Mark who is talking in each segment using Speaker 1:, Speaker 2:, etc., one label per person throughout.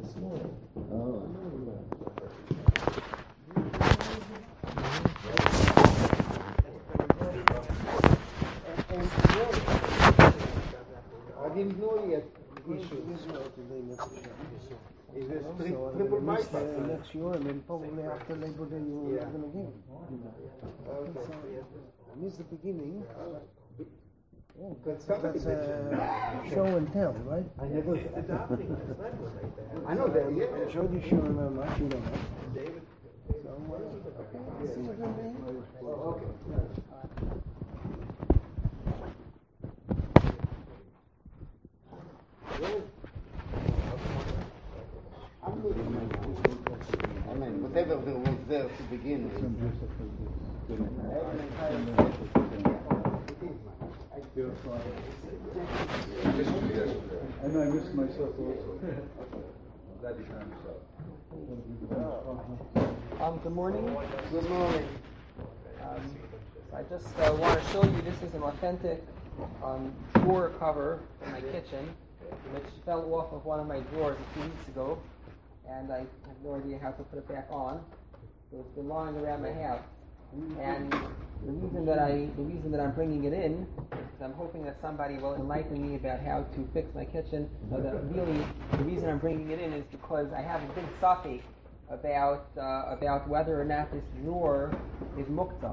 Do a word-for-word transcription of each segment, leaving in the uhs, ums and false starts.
Speaker 1: Oh.
Speaker 2: I didn't know yet. Is this tri- triple bypass?
Speaker 1: Next year, and then probably after Labor Day, you're
Speaker 2: Yeah.
Speaker 1: going to give.
Speaker 2: Okay.
Speaker 1: I missed the beginning. Yeah,
Speaker 2: That's
Speaker 1: that's a show and tell, right?
Speaker 2: I never. I know that. Yeah.
Speaker 1: I'm sure you sure remember. You know that. David. So, uh, okay. See you again, man.
Speaker 2: Oh, okay. I mean, whatever there was there to begin with.
Speaker 3: And I missed myself also. That is
Speaker 4: Um, good morning.
Speaker 2: Good morning.
Speaker 4: Um, I just uh, want to show you this is an authentic um, drawer cover in my kitchen, which fell off of one of my drawers a few weeks ago, and I have no idea how to put it back on. So it's been lying around my house, and the reason that I the reason that I'm bringing it in is I'm hoping that somebody will enlighten me about how to fix my kitchen. Uh, that really, the reason I'm bringing it in is because I have a big suffix about uh, about whether or not this drawer is muktzah.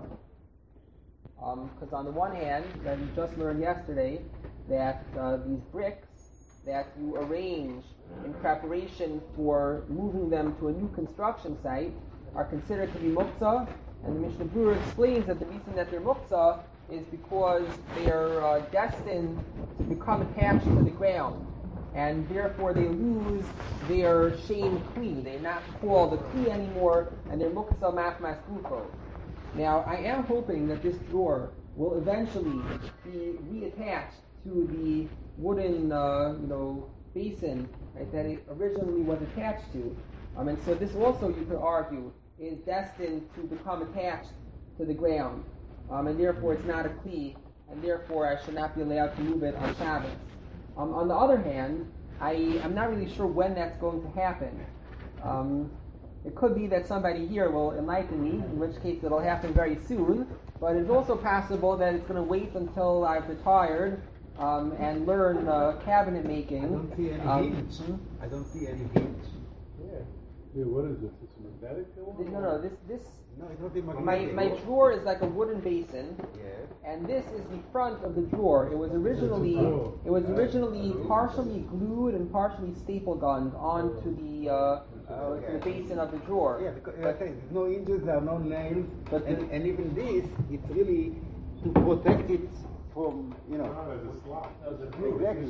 Speaker 4: Because um, on the one hand, that we just learned yesterday that uh, these bricks that you arrange in preparation for moving them to a new construction site are considered to be muktzah, and the Mishnah Berurah explains that the reason that they're muktzah is because they are uh, destined to become attached to the ground, and therefore they lose their shem kli. They're not called a kli anymore, and they're muktzah machmas gufo. Now, I am hoping that this drawer will eventually be reattached to the wooden, uh, you know, basin, right, that it originally was attached to. Um, and so this also, you could argue, is destined to become attached to the ground. Um, and therefore it's not a kli, and therefore I should not be allowed to move it on Shabbos. Um, on the other hand, I am not really sure when that's going to happen. Um, it could be that somebody here will enlighten me, in which case it'll happen very soon, but it's also possible that it's going to wait until I've retired um, and learn uh, cabinet making.
Speaker 5: I don't see any
Speaker 4: um,
Speaker 5: hinge.
Speaker 4: hmm?
Speaker 5: I don't see any hinge.
Speaker 3: Yeah. Yeah, what is this? It's a magnetic one?
Speaker 4: No, no, this, this,
Speaker 5: No, it's not a
Speaker 4: my,
Speaker 5: magnetic.
Speaker 4: my drawer is like a wooden basin,
Speaker 5: Yeah.
Speaker 4: and this is the front of the drawer. It was originally it was originally partially glued and partially staple gunned onto the uh, uh, to the basin of the drawer.
Speaker 5: Yeah, because
Speaker 4: But-
Speaker 5: I say there's no hinges, there are no nails,
Speaker 4: But
Speaker 5: and,
Speaker 4: the-
Speaker 5: and even this, it's really to protect it from, you know. Exactly.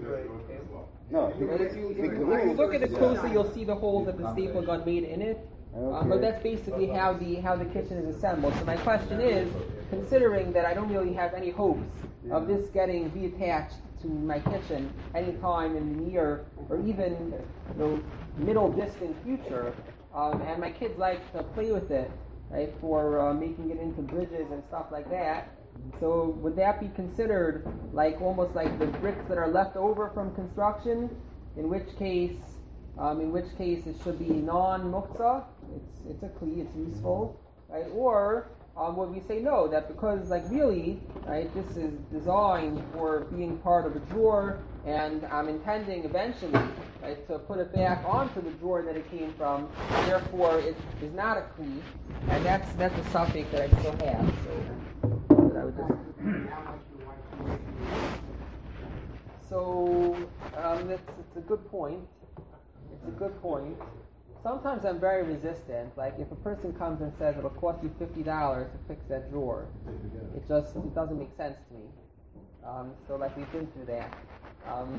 Speaker 5: No, the,
Speaker 4: But if you, if
Speaker 5: the
Speaker 4: you, if you
Speaker 5: groove-
Speaker 4: look at it closely, you'll see the holes that the staple gun made in it. Um, but that's basically how the how the kitchen is assembled. So my question is, considering that I don't really have any hopes of this getting reattached to my kitchen anytime in the near or even the middle distant future, um, and my kids like to play with it, right, for uh, making it into bridges and stuff like that. So would that be considered like almost like the bricks that are left over from construction? In which case, um, in which case it should be non-muktzah. It's it's a kli, it's useful, right? Or um, would we say no? That because like really, right? This is designed for being part of a drawer, and I'm intending eventually, right, to put it back onto the drawer that it came from. Therefore, it is not a kli, and that's that's a suffix that I still have. So that I would just. So um, that's it's a good point. It's a good point. Sometimes I'm very resistant. Like if a person comes and says it'll cost you fifty dollars to fix that drawer, it just it doesn't make sense to me. Um, so like we've been through that. Um,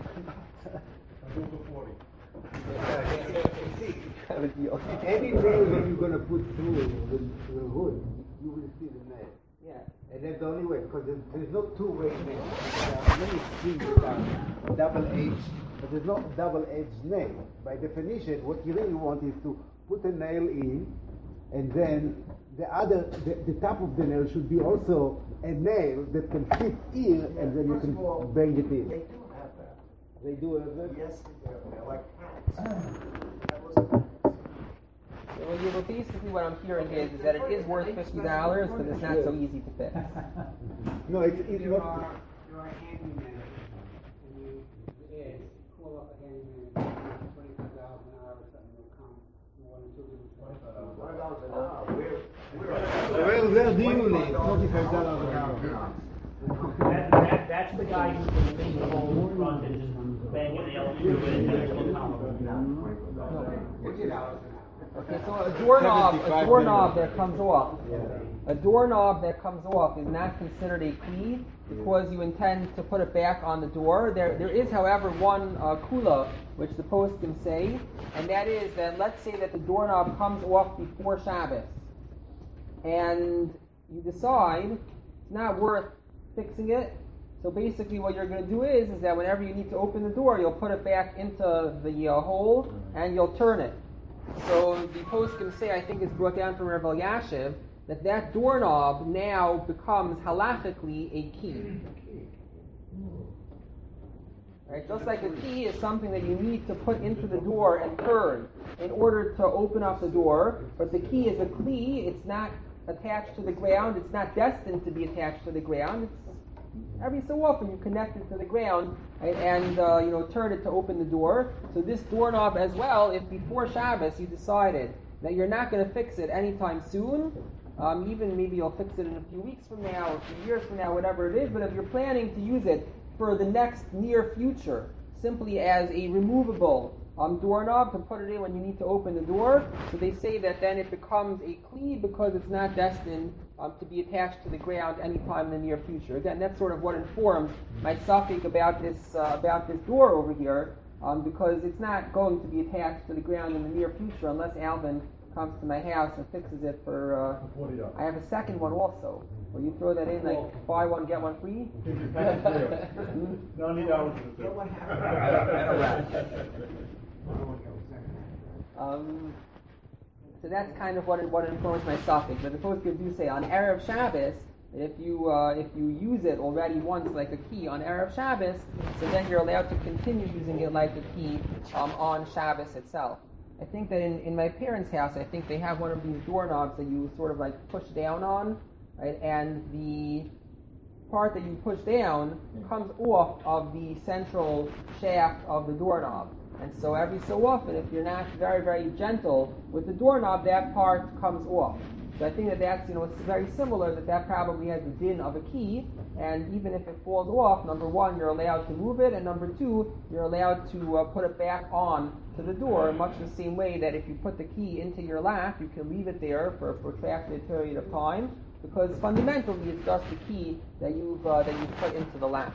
Speaker 2: Any nail that you're going to put through the, the hood, you will see the nail.
Speaker 4: yeah.
Speaker 2: And that's the only way, because there's, there's no two-way nail. There are many things that are double-edged, but there's no double-edged nail. By definition, what you really want is to put a nail in, and then the other, the, the top of the nail should be also a nail that can fit in, and then you can bang it in.
Speaker 1: They do have that.
Speaker 2: They do have that?
Speaker 1: Yes, they do. They're like hats.
Speaker 4: so basically what I'm hearing is, is that it is worth fifty dollars, but it's not so easy to fix.
Speaker 2: No, it's, it's
Speaker 5: You
Speaker 2: not.
Speaker 5: are, you are a handyman, and you, yeah, call up a handyman, twenty-five dollars an hour or something will come, you want to do
Speaker 2: Well, where do you live? Forty-five dollars an hour.
Speaker 6: That, that, that's the guy who's going to make the whole front and just bang a nail through it and then it's going to come.
Speaker 5: fifty dollars an hour.
Speaker 4: Okay, so a doorknob, a doorknob that comes off, a doorknob that comes off is not considered a kli because you intend to put it back on the door. There, there is, however, one uh, kula which the poskim say, and that is that let's say that the doorknob comes off before Shabbos, and you decide it's not worth fixing it. So basically, what you're going to do is, is that whenever you need to open the door, you'll put it back into the uh, hole and you'll turn it. So the poskim say, I think it's brought down from Rav Elyashiv, that that doorknob now becomes halachically a key. Right? Just like a key is something that you need to put into the door and turn in order to open up the door, but the key is a kli, it's not attached to the ground, it's not destined to be attached to the ground. It's every so often you connect it to the ground and, and uh, you know turn it to open the door. So this doorknob as well, if before Shabbos you decided that you're not going to fix it anytime soon, um, even maybe you'll fix it in a few weeks from now, or a few years from now, whatever it is, but if you're planning to use it for the next near future, simply as a removable um, doorknob to put it in when you need to open the door, so they say that then it becomes a kli because it's not destined um, to be attached to the ground anytime in the near future. Again, that's sort of what informs my suffix about this uh, about this door over here, um, because it's not going to be attached to the ground in the near future unless Alvin comes to my house and fixes it for. Uh, I have a second one also. Will you throw that in, like buy one get one free?
Speaker 3: No need hours.
Speaker 4: Um, so that's kind of what what informs my suffix. But the poskim do say on Erev Shabbos, if you uh, if you use it already once like a key on Erev Shabbos, so then you're allowed to continue using it like a key um, on Shabbos itself. I think that in, in my parents' house, I think they have one of these doorknobs that you sort of like push down on, right? And the part that you push down comes off of the central shaft of the doorknob. And so every so often, if you're not very, very gentle with the doorknob, that part comes off. So I think that that's, you know, it's very similar, that that probably has the din of a key, and even if it falls off, number one, you're allowed to move it, and number two, you're allowed to uh, put it back on to the door, much the same way that if you put the key into your lap, you can leave it there for a protracted period of time, because fundamentally it's just the key that you've, uh, that you've put into the lap.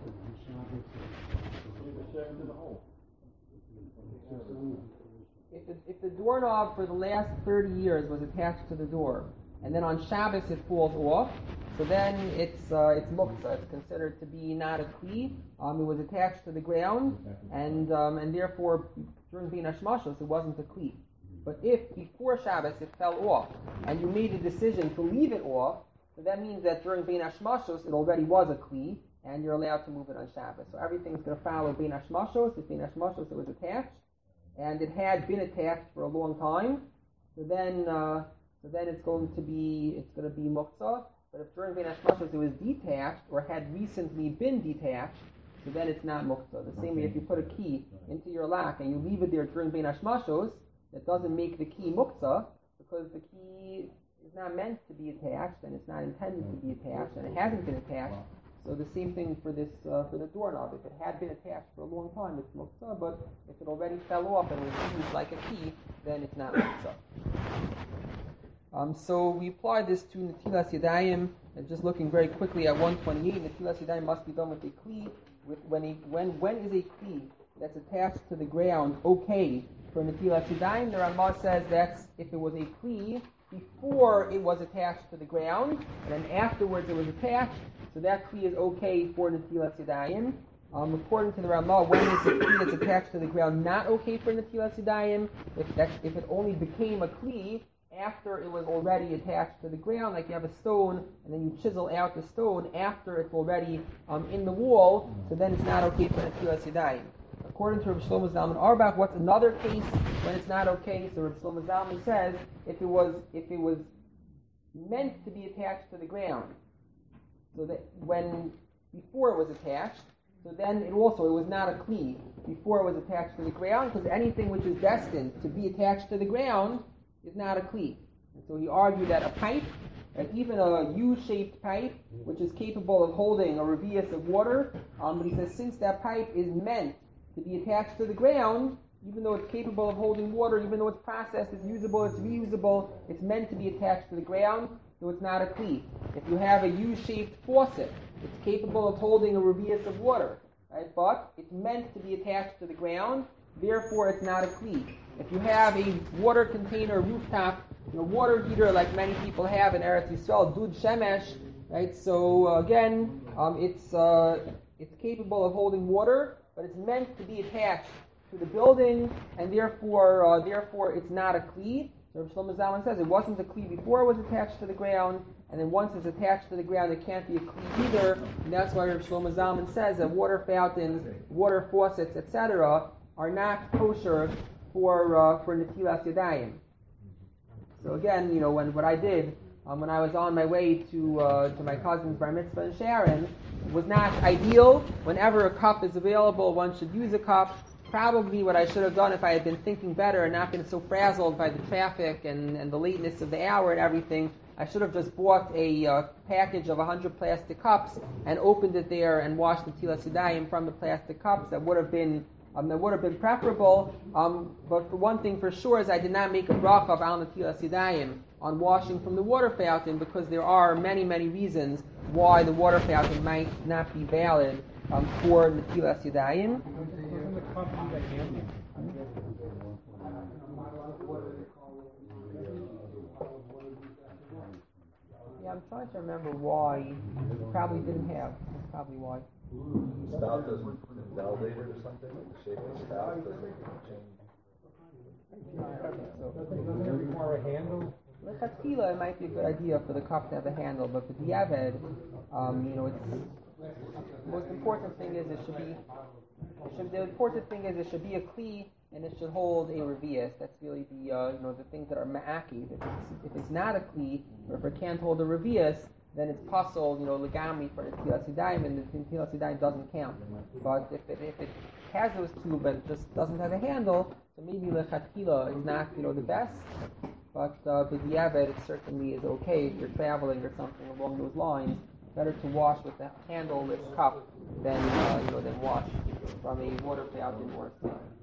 Speaker 4: If the, if the doorknob for the last thirty years was attached to the door, and then on Shabbos it falls off, so then it's uh, it's muktzah. It's considered to be not a kli. Um, it was attached to the ground, and um, and therefore during bein hashmashos it wasn't a kli. But if before Shabbos it fell off, and you made a decision to leave it off, so that means that during bein hashmashos it already was a kli, and you're allowed to move it on Shabbos. So everything's going to follow bein hashmashos. If bein hashmashos it was attached, and it had been attached for a long time, so then uh, so then it's going to be it's going to be muktzah. But if during bein hashmashos it was detached or had recently been detached, so then it's not muktzah. The same way if you put a key into your lock and you leave it there during bein hashmashos, that doesn't make the key muktzah, because the key is not meant to be attached and it's not intended to be attached and it hasn't been attached. So the same thing for this uh, for the doorknob. If it had been attached for a long time, it's muktzah. But if it already fell off and was used like a key, then it's not muktzah. Um, so we apply this to Netilas Yadayim. And just looking very quickly at one twenty-eight, Netilas Yadayim must be done with a kli. With when a, when when is a kli that's attached to the ground okay for Netilas Yadayim? The Ramah says that's if it was a kli before it was attached to the ground, and then afterwards it was attached. So that kli is okay for Netilas Yadayim. Um, according to the Ramah, when is the kli that's attached to the ground not okay for Netilas Yadayim? If that's, if it only became a kli after it was already attached to the ground, like you have a stone and then you chisel out the stone after it's already um, in the wall, so then it's not okay for Netilas Yadayim. according to Rav Shlomo Zalman Auerbach, what's another case when it's not okay? So Rav Shlomo Zalman says if it was if it was meant to be attached to the ground, so that when before it was attached, so then it also it was not a kli before it was attached to the ground, because anything which is destined to be attached to the ground is not a kli. And so he argued that a pipe, and even a U-shaped pipe, which is capable of holding a revius of water, um, but he says since that pipe is meant to be attached to the ground, even though it's capable of holding water, even though it's processed, it's usable, it's reusable, it's meant to be attached to the ground, so it's not a kli. If you have a U-shaped faucet, it's capable of holding a revius of water, right? But it's meant to be attached to the ground, therefore it's not a kli. If you have a water container rooftop, you know, water heater like many people have in Eretz Yisrael, dud shemesh, right? So uh, again, um, it's uh, it's capable of holding water, but it's meant to be attached to the building, and therefore uh, therefore it's not a kli. So Rav Shlomo Zalman says it wasn't a kli before it was attached to the ground, and then once it's attached to the ground, it can't be a kli either. And that's why Rav Shlomo Zalman says that water fountains, water faucets, et cetera, are not kosher for uh, for netilas yadayim. So again, you know, when what I did um, when I was on my way to uh, to my cousin's bar mitzvah in Sharon was not ideal. Whenever a cup is available, one should use a cup. Probably what I should have done if I had been thinking better and not been so frazzled by the traffic and, and the lateness of the hour and everything, I should have just bought a uh, package of one hundred plastic cups and opened it there and washed the netilas yadayim from the plastic cups. That would have been Um, that would have been preferable, um, but for one thing for sure is I did not make a bracha of al netilas yadayim on washing from the water fountain, because there are many, many reasons why the water fountain might not be valid um, for netilas yadayim. Yeah, I'm trying to remember why. Probably didn't have. That's probably why.
Speaker 7: Spout doesn't validate it or something? The shape of the spout doesn't change?
Speaker 5: Does it require a handle?
Speaker 4: Lechatchila, it might be a good idea for the cup to have a handle, but for diavad, um, you know, it's the most important thing is it should be. It should, the important thing is it should be a kli, and it should hold a revius. That's really the uh, you know the things that are ma'akiv. If it's, if it's not a kli, or if it can't hold a revius, then it's puzzled, you know, legami for the netilas yadayim, and the netilas yadayim doesn't count. But if it if it has those two, but it just doesn't have a handle, so maybe lechatchila is not, you know, the best. But uh, the diavad, it certainly is okay if you're traveling or something along those lines. Better to wash with a handleless cup than uh, you know than wash from a water fountain or a sink.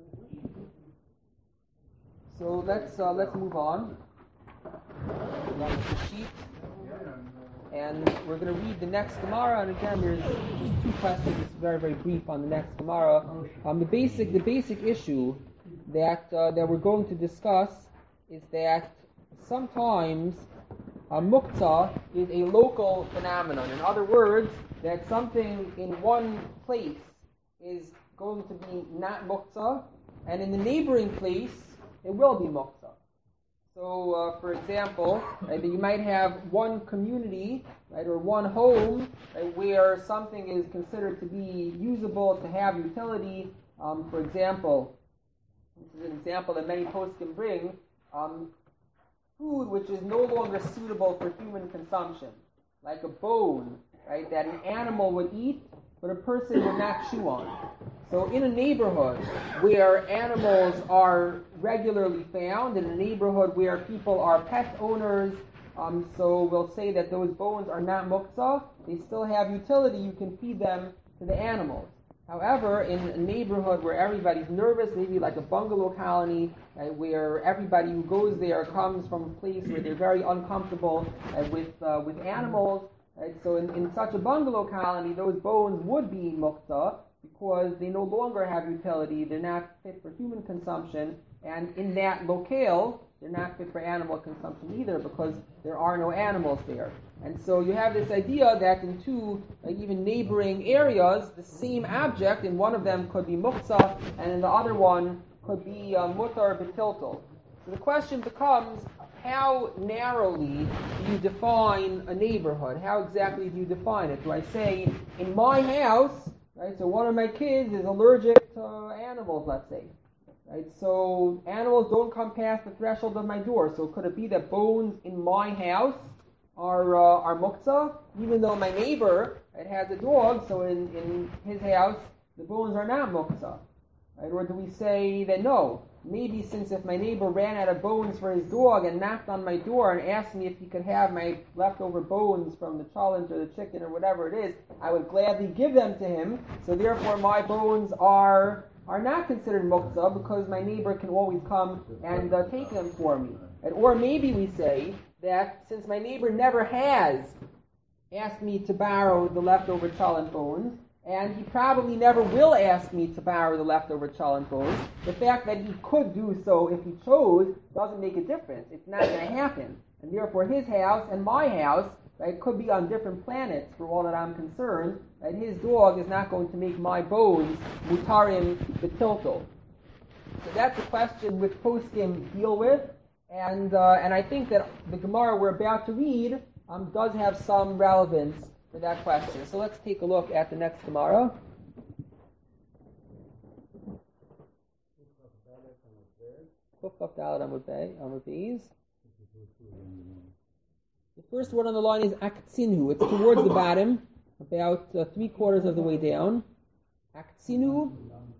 Speaker 4: So let's uh, let's move on. We're on the sheet. And we're going to read the next Gemara, and again, there's just two questions. It's very, very brief on the next Gemara. Um, the basic, the basic issue that uh, that we're going to discuss is that sometimes uh, muktzah is a local phenomenon. In other words, that something in one place is going to be not muktzah, and in the neighboring place it will be muktzah. So, uh, for example, right, you might have one community, right, or one home, right, where something is considered to be usable, to have utility. Um, for example, this is an example that many poskim bring, um, food which is no longer suitable for human consumption, like a bone, right, that an animal would eat, but a person would not chew on. So in a neighborhood where animals are regularly found, in a neighborhood where people are pet owners, um, so we'll say that those bones are not muktzah, they still have utility, you can feed them to the animals. However, in a neighborhood where everybody's nervous, maybe like a bungalow colony, right, where everybody who goes there comes from a place where they're very uncomfortable uh, with uh, with animals, right, so in, in such a bungalow colony, those bones would be muktzah, because they no longer have utility, they're not fit for human consumption, and in that locale, they're not fit for animal consumption either, because there are no animals there. And so you have this idea that in two, like even neighboring areas, the same object, in one of them could be muktzah, and in the other one could be uh, mutar b'tiltul. So the question becomes, how narrowly do you define a neighborhood? How exactly do you define it? Do I say, in my house, right, so one of my kids is allergic to animals, let's say. Right? So animals don't come past the threshold of my door. So could it be that bones in my house are uh, are muktzah, even though my neighbor, right, has a dog, so in, in his house the bones are not muktzah? Right? Or do we say that no, maybe since if my neighbor ran out of bones for his dog and knocked on my door and asked me if he could have my leftover bones from the chalent or the chicken or whatever it is, I would gladly give them to him, so therefore my bones are are not considered muktzah because my neighbor can always come and uh, take them for me. And, or maybe we say that since my neighbor never has asked me to borrow the leftover chalent bones, and he probably never will ask me to borrow the leftover chalent bones, the fact that he could do so if he chose doesn't make a difference. It's not going to happen. And therefore his house and my house, right, could be on different planets for all that I'm concerned, and his dog is not going to make my bones mutarim betiltel. So that's a question which poskim deal with, and uh, and I think that the Gemara we're about to read um, does have some relevance for that question. So let's take a look at the next Gemara. Kufaf Dalet Amud Beis. The first word on the line is aktsinu. It's towards the bottom, about uh, three quarters of the way down. Aktsinu.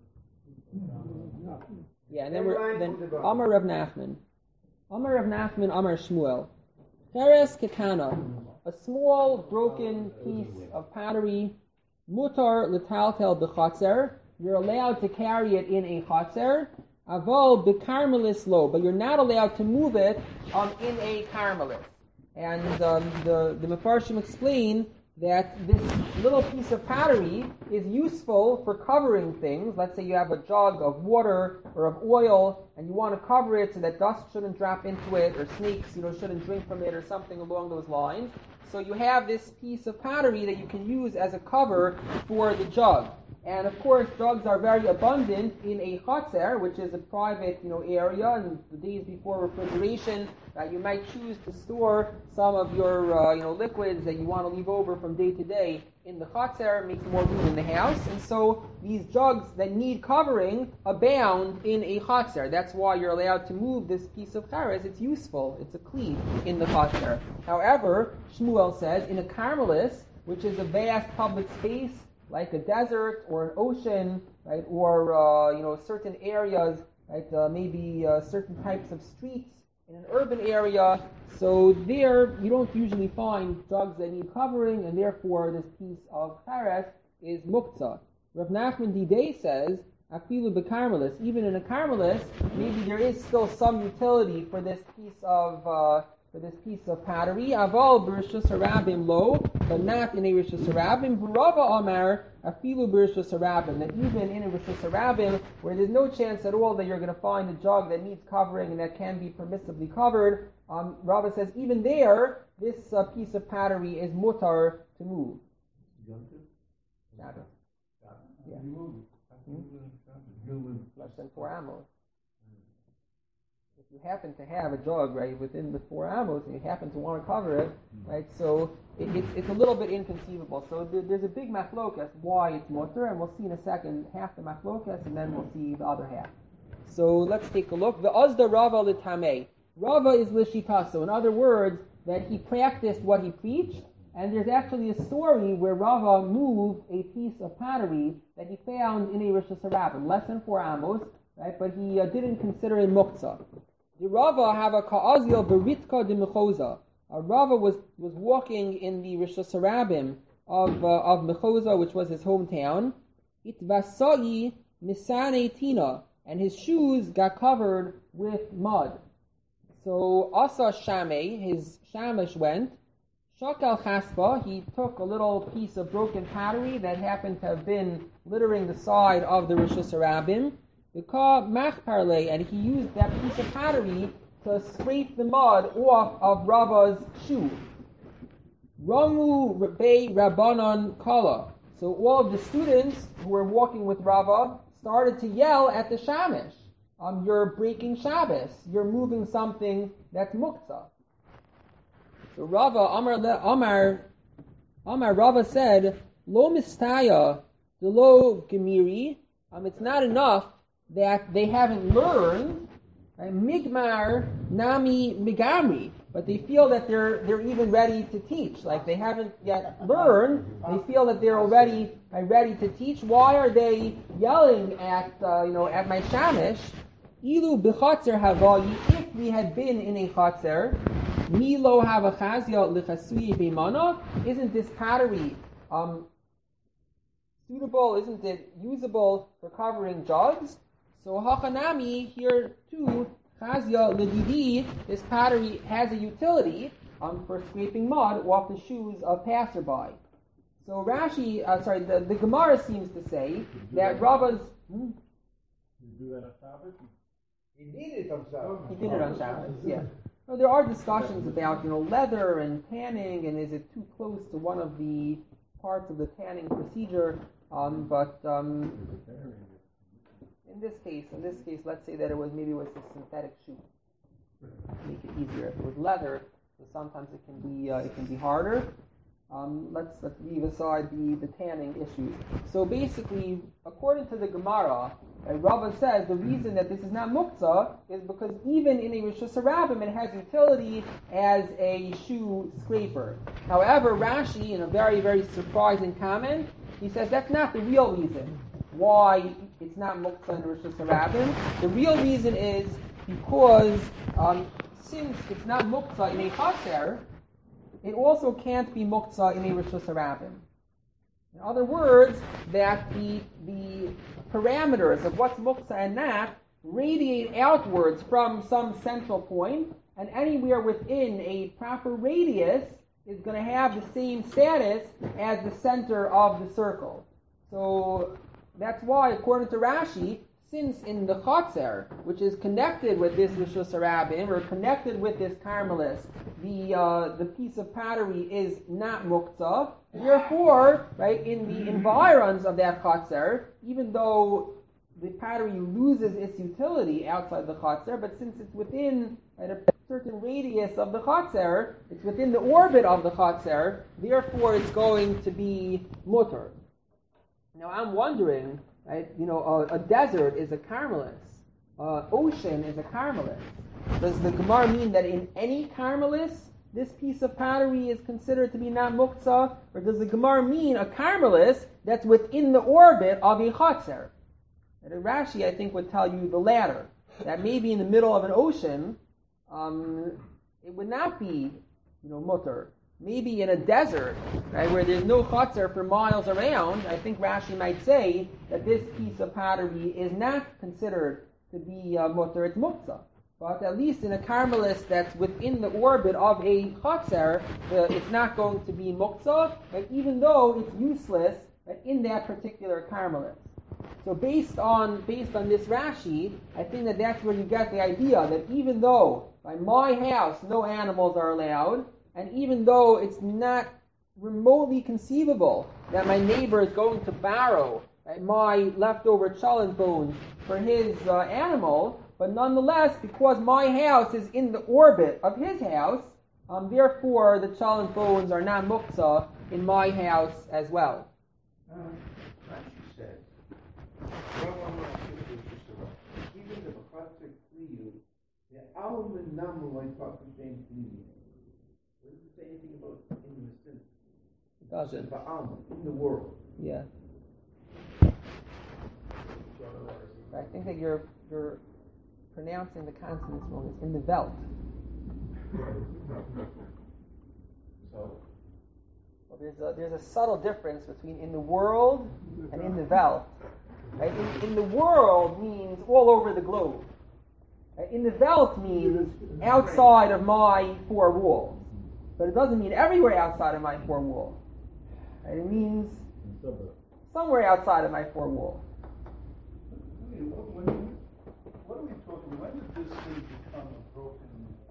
Speaker 4: Yeah, and then we're then Amar Rav Nachman. Amar Rav Nachman, Amar Shmuel. Cheres ketana, a small broken piece of pottery. Mutar letaltel b'chatzer. You're allowed to carry it in a chatzer. Aval b'karmelis lo, but you're not allowed to move it um, in a karmelis. And um, the, the Mefarshim explain that this little piece of pottery is useful for covering things. Let's say you have a jug of water or of oil, and you want to cover it so that dust shouldn't drop into it, or snakes, you know, shouldn't drink from it, or something along those lines. So you have this piece of pottery that you can use as a cover for the jug. And of course, jugs are very abundant in a chatzer, which is a private, you know, area. And the days before refrigeration, uh, you might choose to store some of your, uh, you know, liquids that you want to leave over from day to day in the chatzer. It makes more room in the house, and so these jugs that need covering abound in a chatzer. That's why you're allowed to move this piece of cheres. It's useful. It's a kli in the chatzer. However, Shmuel says in a karmelis, which is a vast public space, like a desert or an ocean, right, or uh, you know, certain areas, right, uh, maybe uh, certain types of streets in an urban area. So there, you don't usually find jugs that need covering, and therefore this piece of cheres is muktzah. Rav Nachman Didei says, afilu b'karmelis, even in a karmelis, maybe there is still some utility for this piece of uh, for this piece of pottery. Aval b'rishus harabim lo, but not in a rishus harabim. V'rava amar afilu b'rishus harabim, that even in a rishus harabim, where there's no chance at all that you're going to find a jug that needs covering and that can be permissibly covered, um, Rava says even there, this uh, piece of pottery is mutar to move. Shabbos. Yeah. Hmm? Less than four amos. If you happen to have a jug, right, within the four amos, and you happen to want to cover it, right, so it, it's, it's a little bit inconceivable. So there, there's a big machlokas why it's mutar, and we'll see in a second half the machlokas, and then we'll see the other half. So let's take a look. The Azda Rava l'tamei. Rava is l'shita. So in other words, that he practiced what he preached, and there's actually a story where Rava moved a piece of pottery that he found in a rishus harabim, less than four amos, right, but he uh, didn't consider it muktzah. The Rava have a ka'azil beritka de mechoza. Rava was, was walking in the rishus harabim of uh, of Mechoza, which was his hometown. Itvasai misane tina, and his shoes got covered with mud. So Asa Shamei, his shamish went. Shakal chaspa, he took a little piece of broken pottery that happened to have been littering the side of the rishus harabim. And he used that piece of pottery to scrape the mud off of Rava's shoe. Ramu Rabbe Rabbanon Kala. So all of the students who were walking with Rava started to yell at the shamish. Um, you're breaking Shabbos. You're moving something that's muktzah. So Rava, Amar, Amar, Amar Rava said, Lo mistaya, de lo gemiri, um, it's not enough that they haven't learned, right? Migmar nami migami, but they feel that they're they're even ready to teach. Like they haven't yet learned, they feel that they're already uh, ready to teach. Why are they yelling at uh, you know at my shamish? Ilu b'chatzer havayi, if we had been in a chatzer, milo havachazia lichasui beimana, isn't this pottery um, suitable? Isn't it usable for covering jugs? So hachanami here too, chazia lididi, this pottery has a utility um, for scraping mud off the shoes of passerby. So Rashi, uh, sorry, the, the Gemara seems to say that Rava's. Hmm?
Speaker 3: You do that on Shabbos?
Speaker 2: He did it on Shabbos.
Speaker 4: He did it on Shabbos, yeah. No, there are discussions about, you know, leather and tanning, and is it too close to one of the parts of the tanning procedure? Um, but um, in this case, in this case, let's say that it was maybe it was a synthetic shoe. Make it easier. If it was leather, so sometimes it can be uh, it can be harder. Um, let's let's leave aside the, the tanning issues. So basically, according to the Gemara, uh, Rava says the reason that this is not muktzah is because even in a Rishus Harabim it has utility as a shoe scraper. However, Rashi, in a very very surprising comment, he says that's not the real reason why it's not muktzah in Rishus Harabim. The real reason is because um, since it's not muktzah in a chaser, it also can't be muktzah in a Rishus Harabim. In other words, that the the parameters of what's muktzah and not radiate outwards from some central point, and anywhere within a proper radius is going to have the same status as the center of the circle. So that's why, according to Rashi, since in the Chotzer, which is connected with this Rishus Harabim, or connected with this Carmelis, the uh, the piece of pottery is not muktzah, therefore, right, in the environs of that Chotzer, even though the pottery loses its utility outside the Chotzer, but since it's within at a certain radius of the Chotzer, it's within the orbit of the Chotzer, therefore it's going to be mutter. Now I'm wondering, right, you know, a, a desert is a Carmelis, uh, ocean is a Carmelis. Does the Gemara mean that in any Carmelis this piece of pottery is considered to be not muktzah, or does the Gemara mean a Carmelis that's within the orbit of a Chotzer? And Rashi, I think, would tell you the latter, that maybe in the middle of an ocean, um, it would not be, you know, mutter. Maybe in a desert, right, where there's no Chotzer for miles around, I think Rashi might say that this piece of pottery is not considered to be uh, mutter, it's muktzah. But at least in a Carmelis that's within the orbit of a Chotzer, uh, it's not going to be muktzah, right, even though it's useless right, in that particular Carmelis. So based on based on this Rashi, I think that that's where you get the idea that even though by my house no animals are allowed, and even though it's not remotely conceivable that my neighbor is going to borrow right, my leftover chalent bones for his uh, animal, but nonetheless, because my house is in the orbit of his house, um, therefore the chalent bones are not muktzah in my house as well.
Speaker 1: Uh, Rashi said, even if a Chotzer Kliyu, the almond number like Chotzer James Kliyu. Does it say anything about in the sin?
Speaker 4: It doesn't.
Speaker 1: In the world.
Speaker 4: Yeah. I think that you're you're pronouncing the consonants wrong. It's in the Welt.
Speaker 7: So,
Speaker 4: Well, there's a there's a subtle difference between in the world and in the Welt. Right? In, in the world means all over the globe. Right? In the Welt means outside of my four walls. But it doesn't mean everywhere outside of my four walls. Right? It means somewhere outside of my four walls.
Speaker 3: I mean, what, when, what are we talking? When did this thing become a broken?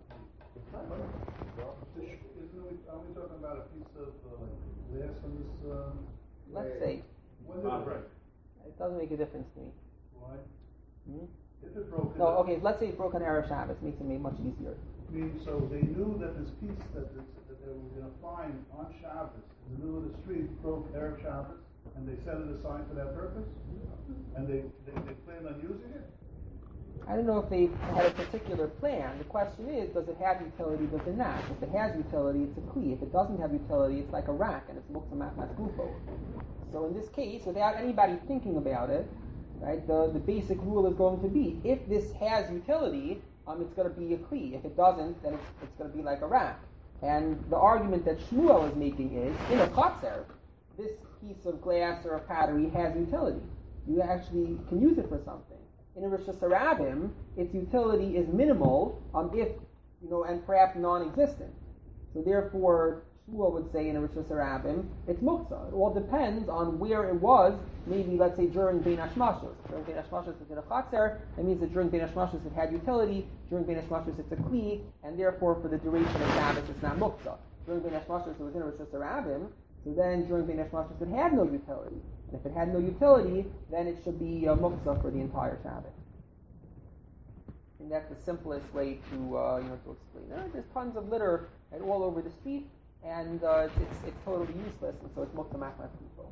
Speaker 3: Isn't we, are we talking about a piece of uh, like glass on this? Uh,
Speaker 4: Let's say.
Speaker 3: When did it break?
Speaker 4: It doesn't make a difference to me.
Speaker 3: Why?
Speaker 4: Hmm?
Speaker 3: If it broke.
Speaker 4: No, okay. Let's say it's broken Erev Shabbos. Makes it much easier.
Speaker 3: I mean, so they knew that this piece that, this, that they were going to find on Shabbos in the middle of the street broke Erev Shabbos. And they set it aside for that purpose? And they, they, they plan on using it?
Speaker 4: I don't know if they had a particular plan. The question is, does it have utility, does it not? If it has utility, it's a kli. If it doesn't have utility, it's like a rack, and it's muktzah matmafufo. So in this case, without anybody thinking about it, right, the, the basic rule is going to be, if this has utility, um, it's going to be a kli. If it doesn't, then it's, it's going to be like a rack. And the argument that Shmuel is making is, in a chotzer, this piece of glass or a pottery has utility. You actually can use it for something. In a Rosh Hashanah, its utility is minimal, um, if, you know, and perhaps non-existent. So therefore, Shmuel would say in a Rosh Hashanah, it's muktzah. It all depends on where it was, maybe, let's say, during Bein Hashmashos. During Bein Hashmashos, it's in a chatzer. That means that during Bein Hashmashos, it had utility. During Bein Hashmashos, it's a kli, and therefore, for the duration of Shabbos, it's not muktzah. During Bein Hashmashos, it was in a Rosh Hashanah, so then during Bein Hashmashos, it had no utility. And if it had no utility, then it should be uh, muktzah for the entire Shabbos. And that's the simplest way to uh, you know to explain it. There's tons of litter right, all over the street, and uh, it's, it's it's totally useless, and so it's muktzah machmas people.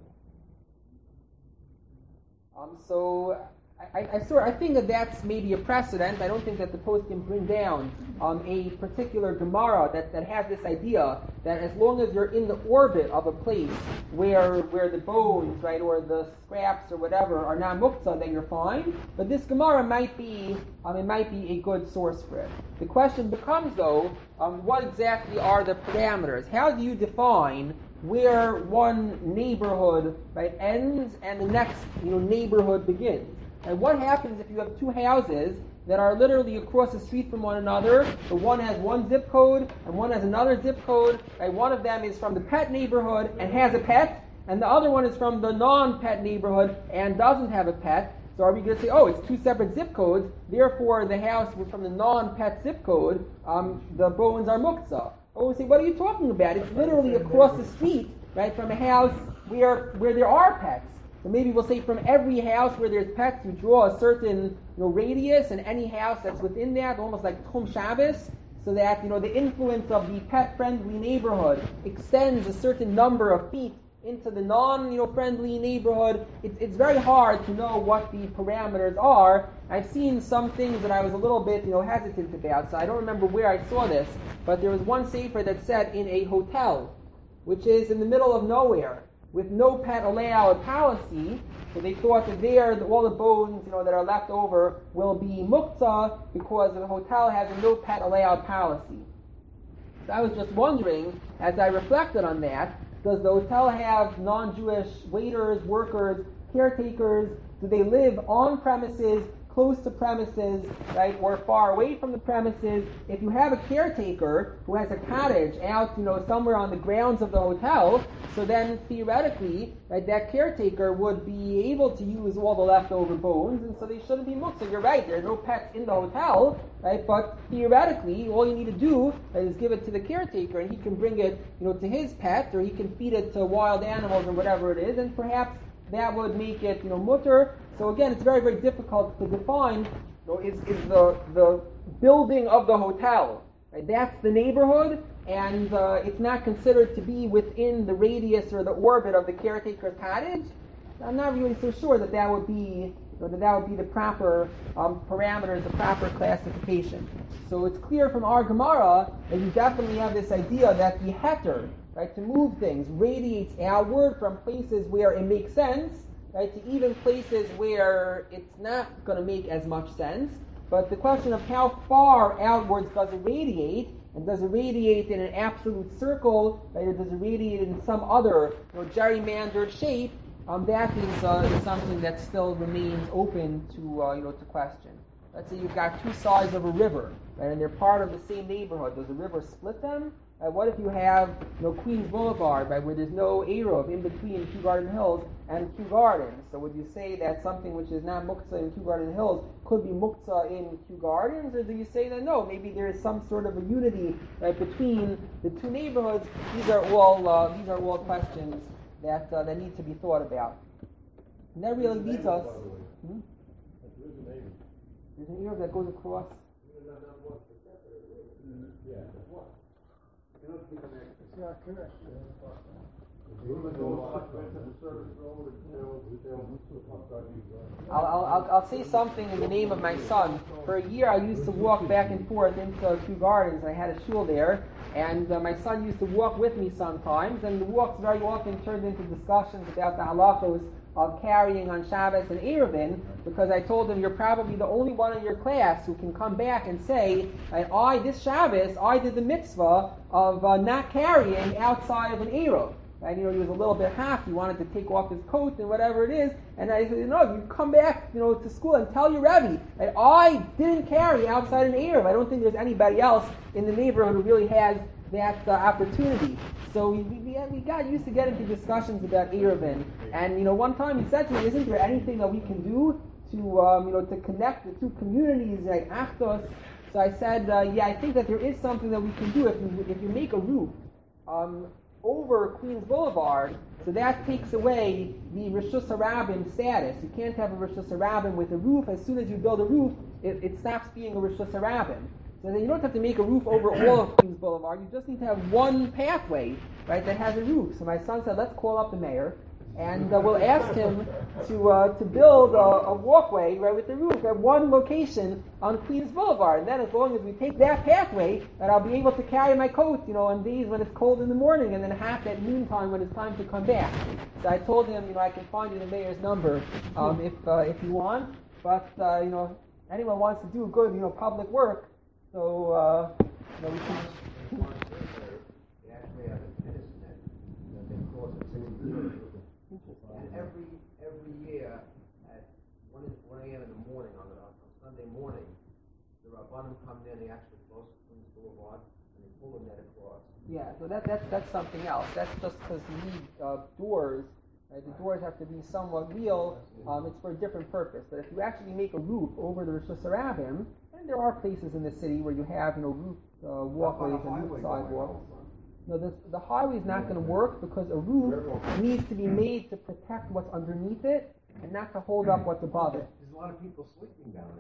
Speaker 4: Um, so I, I sort I think that that's maybe a precedent. I don't think that the post can bring down um, a particular Gemara that, that has this idea that as long as you're in the orbit of a place where where the bones, right, or the scraps or whatever are not muktzah, then you're fine. But this Gemara might be um, it might be a good source for it. The question becomes though, um, what exactly are the parameters? How do you define where one neighborhood right ends and the next you know neighborhood begins? And what happens if you have two houses that are literally across the street from one another? The one has one zip code and one has another zip code. Right? One of them is from the pet neighborhood and has a pet, and the other one is from the non-pet neighborhood and doesn't have a pet. So are we going to say, oh, it's two separate zip codes, therefore the house was from the non-pet zip code, um, the bones are muktzah? Or we say, what are you talking about? It's literally across the street, right, from a house where where there are pets. So maybe we'll say from every house where there's pets, you draw a certain you know, radius, and any house that's within that, almost like Tchum Shabbos, so that you know the influence of the pet-friendly neighborhood extends a certain number of feet into the non you know friendly neighborhood. It, it's very hard to know what the parameters are. I've seen some things that I was a little bit you know hesitant about, so I don't remember where I saw this, but there was one sefer that said in a hotel, which is in the middle of nowhere, with no pet allowed policy, so they thought that there, that all the bones, you know, that are left over will be muktzah because the hotel has a no pet allowed policy. So I was just wondering, as I reflected on that, does the hotel have non-Jewish waiters, workers, caretakers? Do they live on premises, close to premises, right, or far away from the premises? If you have a caretaker who has a cottage out, you know, somewhere on the grounds of the hotel, so then theoretically, right, that caretaker would be able to use all the leftover bones, and so they shouldn't be muktzah. You're right, there are no pets in the hotel, right, but theoretically, all you need to do right, is give it to the caretaker, and he can bring it, you know, to his pet, or he can feed it to wild animals or whatever it is, and perhaps that would make it, you know, mutter. So again, it's very, very difficult to define, you know, is, is the, the building of the hotel, right? That's the neighborhood, and uh, it's not considered to be within the radius or the orbit of the caretaker's cottage. I'm not really so sure that that would be, you know, that that would be the proper um, parameters, the proper classification. So it's clear from our Gemara that you definitely have this idea that the heter, right, to move things, radiates outward from places where it makes sense, right, to even places where it's not going to make as much sense. But the question of how far outwards does it radiate, and does it radiate in an absolute circle, right, or does it radiate in some other you know, gerrymandered shape, um, that is, uh, is something that still remains open to uh, you know to question. Let's say you've got two sides of a river, right, and they're part of the same neighborhood. Does the river split them? Uh, what if you have you know, Queens Boulevard, right, where there's no Eruv in between Kew Garden Hills and Kew Gardens? So would you say that something which is not muktzah in Kew Garden Hills could be muktzah in Kew Gardens? Or do you say that no, maybe there is some sort of a unity right, between the two neighborhoods? These are all uh, these are all questions that uh, that need to be thought about. And that really leads us. Hmm? There's an Eruv that goes across.
Speaker 2: It's not correct.
Speaker 4: I'll, I'll, I'll, I'll say something in the name of my son. For a year I used to walk back and forth into Kew Gardens. I had a shul there, and uh, my son used to walk with me sometimes, and the walks very often turned into discussions about the halachos of carrying on Shabbos and Eruvin, because I told him, you're probably the only one in your class who can come back and say, I, this Shabbos, I did the mitzvah of uh, not carrying outside of an Eruv. And you know, he was a little bit half. He wanted to take off his coat and whatever it is. And I said, you know, you come back, you know, to school and tell your Rebbe that I didn't carry outside an Eruv. I don't think there's anybody else in the neighborhood who really has that uh, opportunity. So we, we we got used to getting into discussions about Eruvin. And you know, one time he said to me, "Isn't there anything that we can do to um, you know to connect the two communities like Achtos?" So I said, uh, "Yeah, I think that there is something that we can do if you if you make a roof." Um, over Queens Boulevard, so that takes away the Rishus HaRabim status. You can't have a Rishus HaRabim with a roof. As soon as you build a roof, it, it stops being a Rishus HaRabim. So then you don't have to make a roof over all of Queens Boulevard. You just need to have one pathway, right, that has a roof. So my son said, let's call up the mayor, and uh, we'll ask him to uh, to build a, a walkway, right, with the roof at one location on Queens Boulevard. And then as long as we take that pathway, that I'll be able to carry my coat, you know, on days when it's cold in the morning, and then half at noontime when it's time to come back. So I told him, you know, I can find you the mayor's number um, if uh, if you want. But uh, you know, anyone wants to do good, you know, public work. So uh, you know, we can.
Speaker 1: They actually have a tennis net that they cross at sixty years. And every every year at one a m in the morning on, the, on Sunday morning, the Rabbanim come in, they actually close Queens Boulevard and they pull the net across.
Speaker 4: Yeah, so that that's that's something else. That's just because you need uh, doors. Right? The doors have to be somewhat real. Um, it's for a different purpose. But if you actually make a roof over the Rishus HaRabim, and there are places in the city where you have, you know, roof uh, walkways and roof sidewalks. No, this, the highway is not going to work because a roof needs to be made to protect what's underneath it and not to hold up what's above it.
Speaker 1: There's a lot of people sleeping down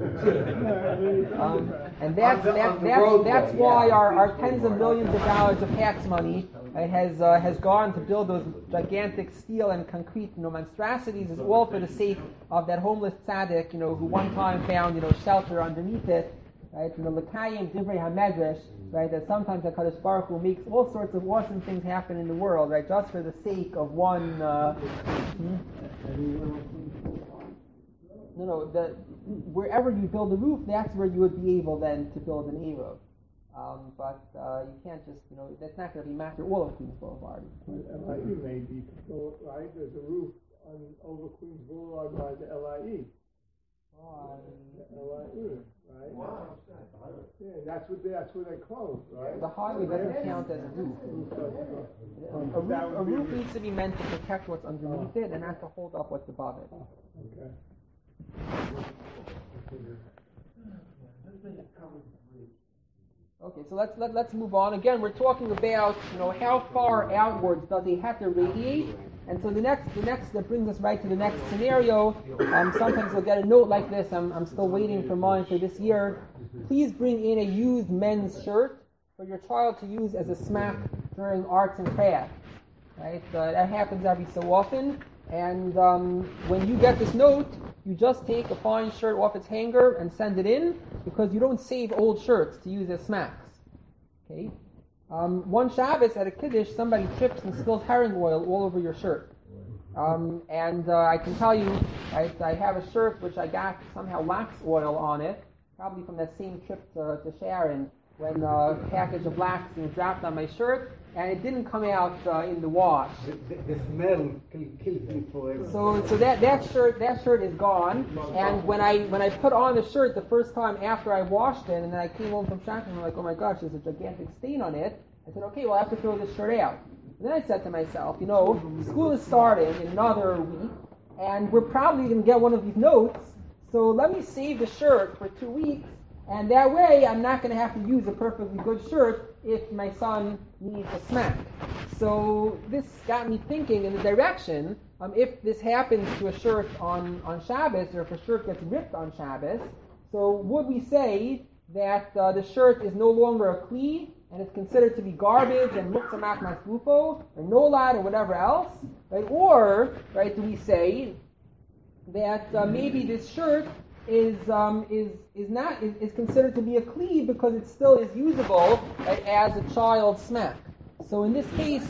Speaker 1: there.
Speaker 4: um, and that's that, that's that's why our, our tens of millions of dollars of tax money uh, has uh, has gone to build those gigantic steel and concrete, you know, monstrosities. Is all for the sake of that homeless tzaddik, you know, who one time found, you know, shelter underneath it. Right, you know, L'Kayim Divrei HaMedrash, right, that sometimes HaKadosh Baruch Hu makes all sorts of awesome things happen in the world, right, just for the sake of one, uh, hmm? no, no, the, wherever you build a roof, that's where you would be able then to build an Eruv. Um, but uh, you can't just, you know, that's not going to be matter all of Queens Boulevard.
Speaker 3: L I E maybe, right, there's a roof on, over Queens Boulevard by the L I E.
Speaker 4: Oh,
Speaker 3: L I E. Right?
Speaker 1: Wow.
Speaker 3: Yeah, that's what they, that's where they close, right?
Speaker 4: The highway doesn't count as a roof. A roof, a roof needs to be meant to protect what's underneath it and not to hold up what's above it.
Speaker 3: Okay.
Speaker 4: Okay, so let's let, let's move on. Again, we're talking about, you know, how far outwards does a heter radiate. And so the next, the next, that brings us right to the next scenario. Um, sometimes we'll get a note like this. I'm, I'm still waiting for mine for this year. Please bring in a used men's shirt for your child to use as a smack during arts and crafts. Right? Uh, that happens every so often. And um, when you get this note, you just take a fine shirt off its hanger and send it in, because you don't save old shirts to use as smacks. Okay. Um, one Shabbos at a Kiddush, somebody trips and spills herring oil all over your shirt. Um, and uh, I can tell you, I, I have a shirt which I got somehow wax oil on it, probably from that same trip to, to Sharon, when uh, a package of wax was dropped on my shirt, and it didn't come out uh, in the wash.
Speaker 2: The, the, the smell kills me forever.
Speaker 4: So, so that, that shirt that shirt is gone. And when I when I put on the shirt the first time after I washed it, and then I came home from shopping, I'm like, oh my gosh, there's a gigantic stain on it. I said, okay, well I have to throw this shirt out. And then I said to myself, you know, school is starting in another week, and we're probably going to get one of these notes. So let me save the shirt for two weeks. And that way, I'm not going to have to use a perfectly good shirt if my son needs a smack. So this got me thinking in the direction, um, if this happens to a shirt on, on Shabbos, or if a shirt gets ripped on Shabbos, so would we say that uh, the shirt is no longer a kli, and it's considered to be garbage and muktzah machmas gufo, or nolad, or whatever else, right? Or, right, do we say that uh, maybe this shirt is um, is is not is, is considered to be a kli because it still is usable, right, as a child's smack? So in this case,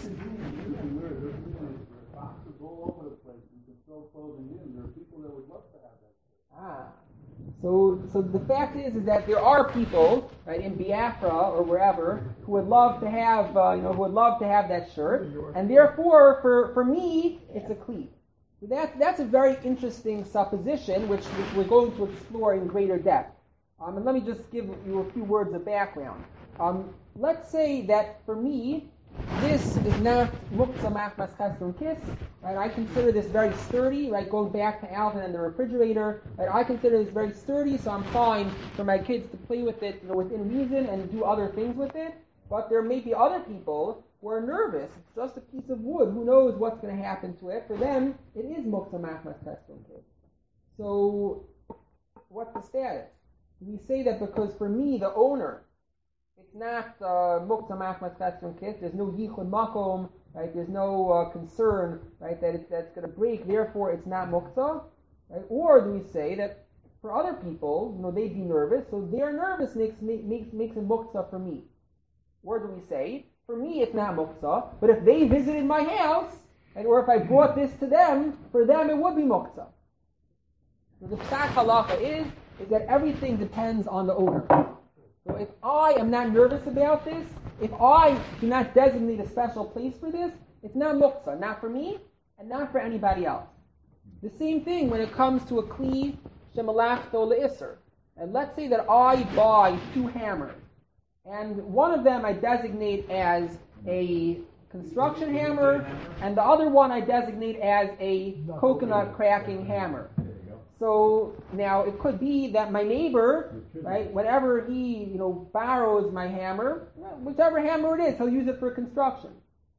Speaker 3: boxes all over the place. You can throw clothing in. There are people that would love to have that.
Speaker 4: ah, so so the fact is is that there are people, right, in Biafra or wherever who would love to have uh, you know who would love to have that shirt, and therefore for for me it's a kli. So that, that's a very interesting supposition, which, which we're going to explore in greater depth. Um, and let me just give you a few words of background. Um, let's say that for me, this is not muktzah machmas chesron kiss, right? I consider this very sturdy, right? Going back to Alvin and the refrigerator, right? I consider this very sturdy, so I'm fine for my kids to play with it, you know, within reason and do other things with it. But there may be other people who are nervous. It's just a piece of wood. Who knows what's going to happen to it? For them, it is muktzah machmas chesron kiss. So, what's the status? We say that because for me, the owner, it's not uh, muktzah machmas chesron kiss. There's no yichud makom, right? There's no uh, concern, right, that it, that's going to break. Therefore, it's not muktzah, right? Or do we say that for other people, you know, they'd be nervous, so their nervousness makes makes makes it muktzah for me? Or do we say, for me it's not muktzah, but if they visited my house, and or if I brought this to them, for them it would be muktzah. So the psak halacha is, is that everything depends on the owner. So if I am not nervous about this, if I do not designate a special place for this, it's not muktzah, not for me, and not for anybody else. The same thing when it comes to a kli shemalachto le'isr. And let's say that I buy two hammers, and one of them I designate as a construction hammer, and the other one I designate as a coconut cracking hammer. So now it could be that my neighbor, right, whenever he, you know, borrows my hammer, whichever hammer it is, he'll use it for construction.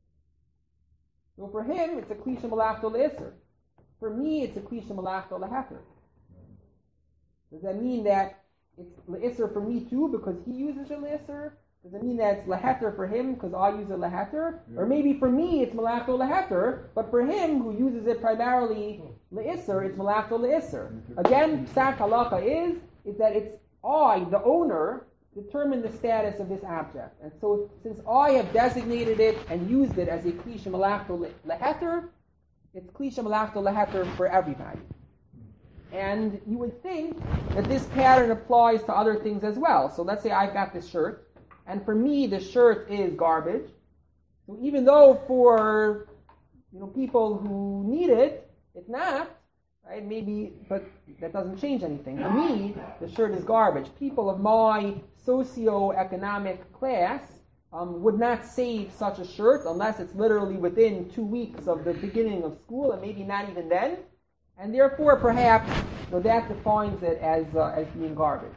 Speaker 4: So for him, it's a kli shemalachto le'isr. For me, it's a kli shemalachto leheter. Does that mean that it's le'isr for me too because he uses it le'isr? Does it mean that it's leheter for him because I use it leheter? Yeah. Or maybe for me it's malachto leheter, but for him who uses it primarily le'isr, it's malachto le'isr. Again, psak halacha is, is that it's I, the owner, determine the status of this object. And so since I have designated it and used it as a kli shemalachto leheter, it's kli shemalachto leheter for everybody. And you would think that this pattern applies to other things as well. So let's say I've got this shirt, and for me the shirt is garbage. So even though for, you know, people who need it, it's not, right? Maybe, but that doesn't change anything. For me, the shirt is garbage. People of my socio-economic class um, would not save such a shirt unless it's literally within two weeks of the beginning of school, and maybe not even then. And therefore, perhaps, you know, that defines it as uh, as being garbage.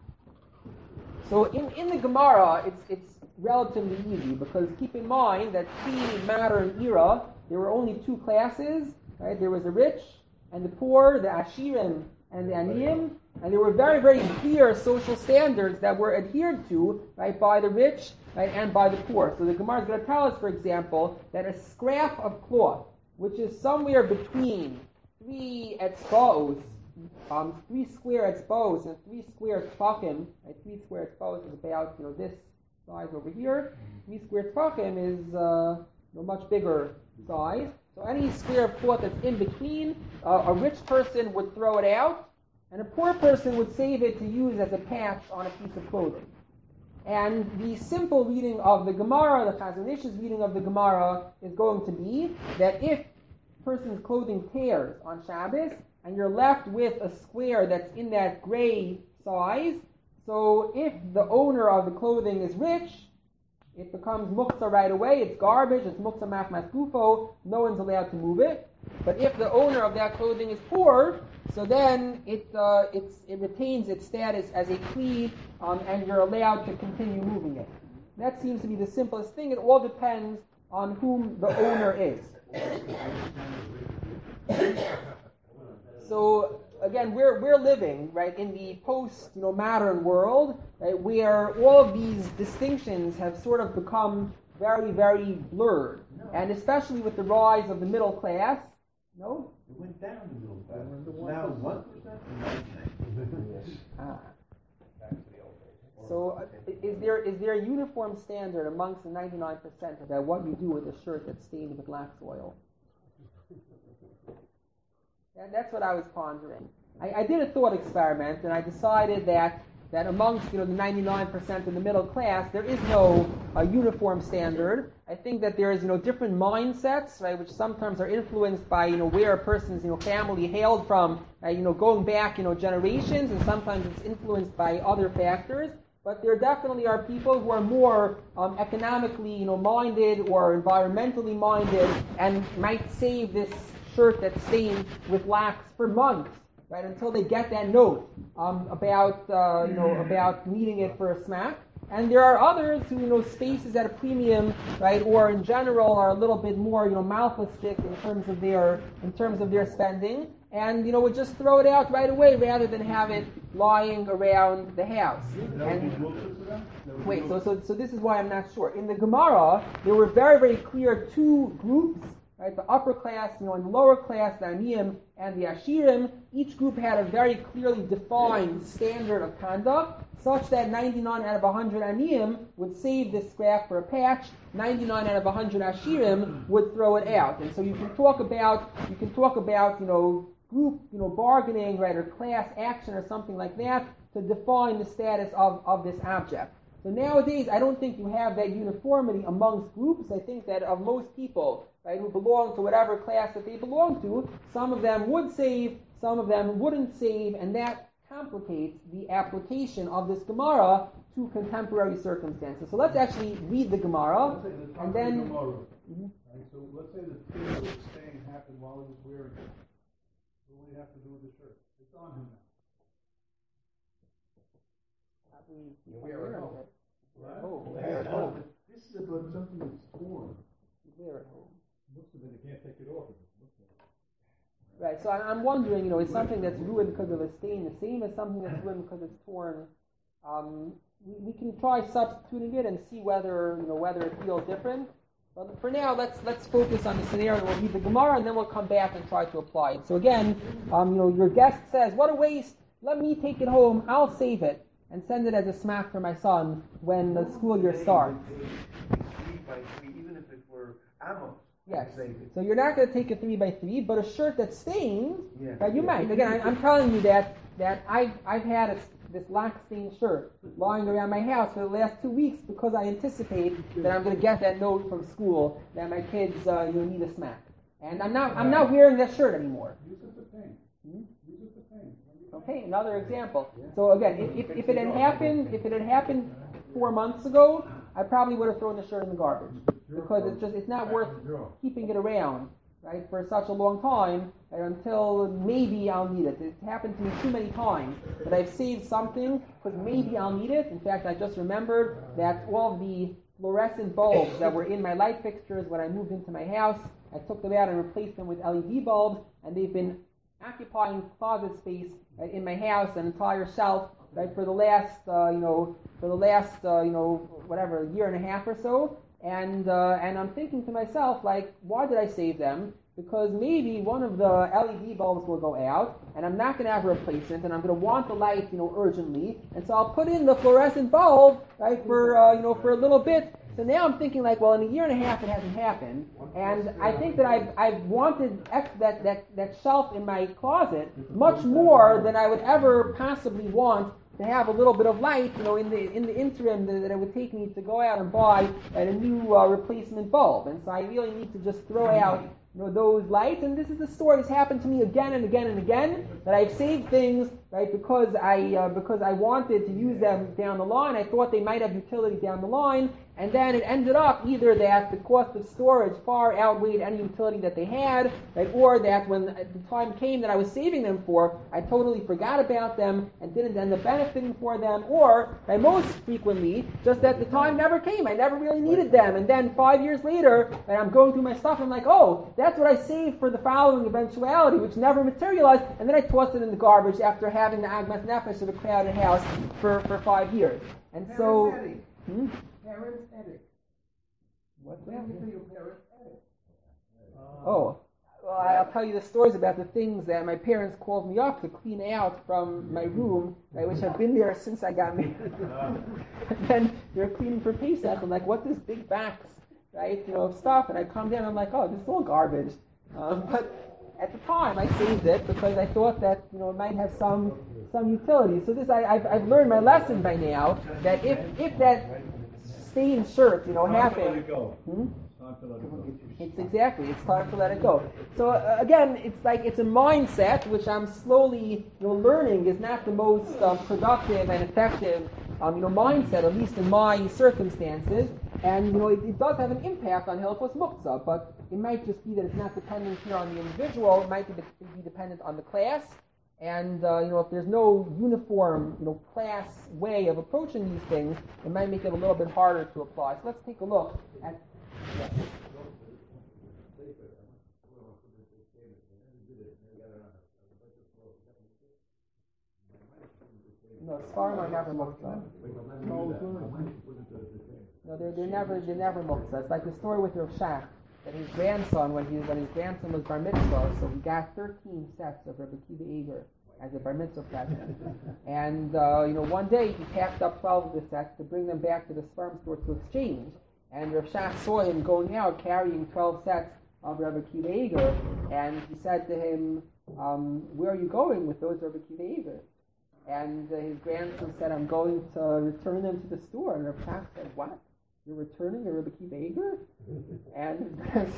Speaker 4: So in, in the Gemara, it's it's relatively easy because keep in mind that pre-modern era, there were only two classes, right? There was the rich and the poor, the Ashirim and the Aniyim, and there were very, very clear social standards that were adhered to, right, by the rich, right, and by the poor. So the Gemara is going to tell us, for example, that a scrap of cloth, which is somewhere between three etzba'os, um, three square etzba'os and three square tfakim, right? Three square etzba'os is about, you know, this size over here. Three square tfakim is uh, you know, much bigger size. So any square of cloth that's in between, uh, a rich person would throw it out, and a poor person would save it to use as a patch on a piece of clothing. And the simple reading of the Gemara, the Chazon Ish's reading of the Gemara, is going to be that if person's clothing tears on Shabbos, and you're left with a square that's in that gray size, so if the owner of the clothing is rich, it becomes muktzah right away, it's garbage, it's muktzah machmas gufo, no one's allowed to move it. But if the owner of that clothing is poor, so then it uh, it's, it retains its status as a kli, um, and you're allowed to continue moving it. That seems to be the simplest thing. It all depends on whom the owner is. So again, we're we're living right in the post, you know, modern world, right, where all of these distinctions have sort of become very, very blurred, and especially with the rise of the middle class. No.
Speaker 3: It went down the middle class. Now one percent.
Speaker 4: Ah. So, uh, is there is there a uniform standard amongst the ninety-nine percent about what you do with a shirt that's stained with lax oil? Yeah, that's what I was pondering. I, I did a thought experiment, and I decided that, that amongst you know the ninety-nine percent of the middle class, there is no uh, uniform standard. I think that there is you know different mindsets, right, which sometimes are influenced by you know where a person's you know family hailed from, uh, you know going back you know generations, and sometimes it's influenced by other factors. But there definitely are people who are more um, economically you know minded or environmentally minded, and might save this shirt that's stained with lax for months, right, until they get that note um, about uh, you know about needing it for a smack. And there are others who you know space is at a premium, right, or in general are a little bit more you know mouthful-stick in terms of their in terms of their spending, and you know would just throw it out right away rather than have it lying around the house. And wait, so so so this is why I'm not sure. In the Gemara, there were very very clear two groups. Right, the upper class, you know, and the lower class, the Aniyim and the Ashirim, each group had a very clearly defined standard of conduct, such that ninety-nine out of one hundred Aniyim would save this scrap for a patch, ninety-nine out of one hundred Ashirim would throw it out. And so you can talk about, you can talk about, you know, group, you know, bargaining, right, or class action or something like that to define the status of, of this object. So nowadays, I don't think you have that uniformity amongst groups. I think that of most people, right, who belong to whatever class that they belong to, some of them would save, some of them wouldn't save, and that complicates the application of this Gemara to contemporary circumstances. So let's actually read the Gemara, and then... Mm-hmm.
Speaker 3: Right, so let's say the tear of stain happened while he was wearing it. What do we have to do with the shirt? It's on him now.
Speaker 4: We,
Speaker 1: You wear it home.
Speaker 3: Right?
Speaker 4: Oh,
Speaker 3: Yeah.
Speaker 4: wear it home.
Speaker 3: This is about something that's torn.
Speaker 4: Wear it home.
Speaker 3: Looks like they can't take it off.
Speaker 4: Right, so I- I'm wondering, you know, is something that's ruined because of a stain the same as something that's ruined because it's torn? Um, we, we can try substituting it and see whether, you know, whether it feels different. But for now, let's let's focus on the scenario. We'll read the Gemara and then we'll come back and try to apply it. So again, um, you know, your guest says, "What a waste! Let me take it home. I'll save it and send it as a smack for my son when the school year starts."
Speaker 1: Three by three, even if it were amos.
Speaker 4: Yes. So you're not going to take a three by three, but a shirt that's stained,
Speaker 1: Yeah.
Speaker 4: uh, you might. Again, I, I'm telling you that that I've I've had a, this lax stained shirt lying around my house for the last two weeks because I anticipate that I'm going to get that note from school that my kids uh, you know, need a smack, and I'm not I'm not wearing that shirt anymore.
Speaker 3: Use it to paint.
Speaker 4: Hmm?
Speaker 3: Use it to paint.
Speaker 4: Okay, another example. So again, if, if, if it had happened, if it had happened four months ago, I probably would have thrown the shirt in the garbage because it's just it's not worth keeping it around, right, for such a long time right, until maybe I'll need it. It's happened to me too many times that I've saved something because maybe I'll need it. In fact, I just remembered that all of the fluorescent bulbs that were in my light fixtures when I moved into my house, I took them out and replaced them with L E D bulbs, and they've been occupying closet space right, in my house, an entire shelf, right, for the last, uh, you know, for the last, uh, you know, whatever, year and a half or so, and uh, and I'm thinking to myself, like, why did I save them? Because maybe one of the L E D bulbs will go out, and I'm not going to have a replacement, and I'm going to want the light, you know, urgently, and so I'll put in the fluorescent bulb, right, for, uh, you know, for a little bit. So now I'm thinking like, well, in a year and a half it hasn't happened, and I think that I've, I've wanted ex- that, that, that shelf in my closet much more than I would ever possibly want to have a little bit of light, you know, in the in the interim that, that it would take me to go out and buy a new uh, replacement bulb. And so I really need to just throw out, you know, those lights. And this is the story that's happened to me again and again and again, that I've saved things right? Because I uh, because I wanted to use them down the line. I thought they might have utility down the line, and then it ended up either that the cost of storage far outweighed any utility that they had, right? Or that when the time came that I was saving them for, I totally forgot about them and didn't end up benefiting for them, or right, most frequently, just that the time never came. I never really needed them, and then five years later, right, I'm going through my stuff, and I'm like, oh, that's what I saved for the following eventuality, which never materialized, and then I tossed it in the garbage after having the agmas nefesh of a crowded house for, for five years. And so, hmm?
Speaker 1: Parents edit.
Speaker 4: What's
Speaker 1: When
Speaker 4: that?
Speaker 1: you do your parents edit.
Speaker 4: Oh, well, I'll tell you the stories about the things that my parents called me up to clean out from my room, right, which have been there since I got married. And then they're cleaning for Pesach. I'm like, what's this big box, right, you know, of stuff? And I come down, I'm like, oh, this is all garbage. Um, but at the time, I saved it because I thought that, you know, it might have some some utility. So this, I, I've, I've learned my lesson by now, that if if that stained shirt, you know, happened. Hmm? It's exactly, it's time to let it go. So uh, again, it's like it's a mindset which I'm slowly, you know, learning is not the most um, productive and effective, um, you know, mindset, at least in my circumstances. And you know, it, it does have an impact on Hilchos Muktzah, but it might just be that it's not dependent here on the individual. It might be, be dependent on the class. And uh, you know, if there's no uniform, you know, class way of approaching these things, it might make it a little bit harder to apply. So let's take a look at. Yeah. No, Sfarim are never muktzah. No, they're, they're never they're never muktzah. It's like the story with Rav Shach, that his grandson, when he when his grandson was bar mitzvah, so he got thirteen sets of Rabbi Akiva Eger as a bar mitzvah present. And uh, you know, one day he packed up twelve of the sets to bring them back to the Sfarim store to exchange. And Rav Shach saw him going out carrying twelve sets of Rabbi Akiva Eger, and he said to him, um, "Where are you going with those Rabbi Akiva Eger?" And uh, his grandson said, "I'm going to return them to the store." And Rav Shach said, "What? You're returning a Rabbi Akiva Eger?" And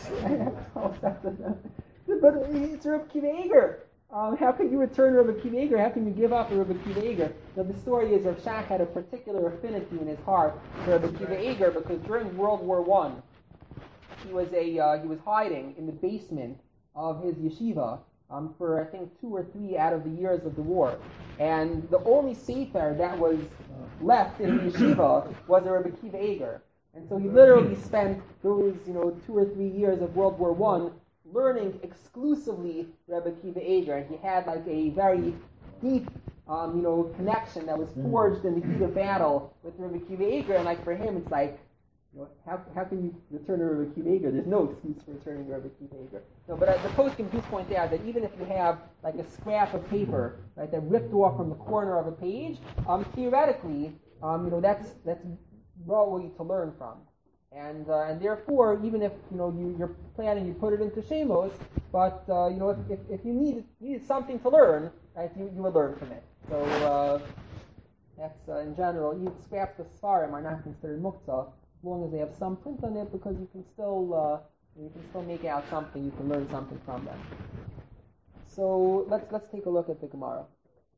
Speaker 4: but it's Rabbi Akiva Eger. Um, how can you return Rabbi Akiva Eger? How can you give up a Rabbi Akiva Eger? Now the story is Rav Shach had a particular affinity in his heart for Rabbi Akiva Eger because during World War One, he was a uh, he was hiding in the basement of his yeshiva um, for I think two or three out of the years of the war, and the only sefer that was left in the yeshiva was a Rabbi Akiva Eger. And so he literally spent those, you know, two or three years of World War One learning exclusively Rabbi Akiva Eger. And he had like a very deep, um, you know, connection that was forged in the heat of battle with Rabbi Akiva Eger. And like for him, it's like, you know, how how can you return to Rabbi Akiva Eger? There's no excuse for returning to Rabbi Akiva Eger. No, but uh, the poskim do point out that even if you have like a scrap of paper, right, that ripped off from the corner of a page, um, theoretically, um, you know, that's that's probably to learn from, and uh, and therefore, even if you know you, you're planning, you put it into Shemos, but uh, you know if, if, if you needed needed something to learn, right, you, you would learn from it. So uh, that's uh, in general. Even scraps of Sfarim are not considered muktzah as long as they have some print on it, because you can still uh, you can still make out something. You can learn something from them. So let's let's take a look at the Gemara.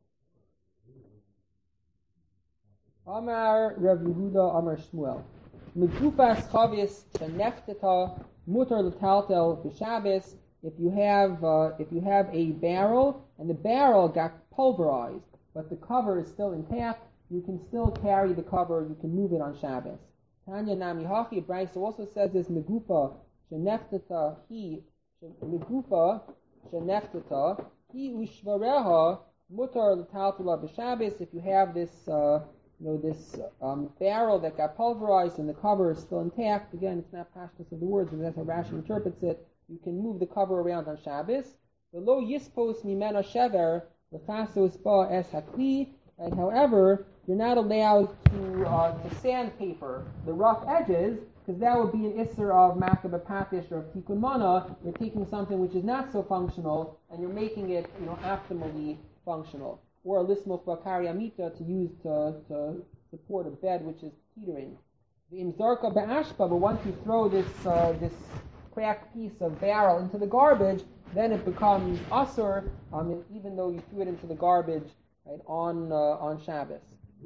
Speaker 4: Amar Rav Yehuda Amar Shmuel. Megufas chavis shenefteta mutar l'taltel b'Shabbos. If you have uh, if you have a barrel and the barrel got pulverized, but the cover is still intact, you can still carry the cover. You can move it on Shabbos. Tanya Nami Hachi Brisa also says this Megufa shenefteta he Megufa shenefteta he ushvareha mutar l'taltel b'Shabbos. If you have this. Uh, You know, this um, barrel that got pulverized and the cover is still intact. Again, it's not pashtus of the words, but that's how Rashi interprets it. You can move the cover around on Shabbos. The lo yispos mimena shever lechasos ba es hakli. And however, you're not allowed to uh, to sandpaper the rough edges, because that would be an isser of makabah patish or of tikkun mana. You're taking something which is not so functional and you're making it, you know, optimally functional. Or a lismoch bakari amita to use to, to support a bed which is teetering. The imzarka ba'ashpa, but once you throw this uh, this cracked piece of barrel into the garbage, then it becomes asur. Um, and even though you threw it into the garbage right, on uh, on Shabbos.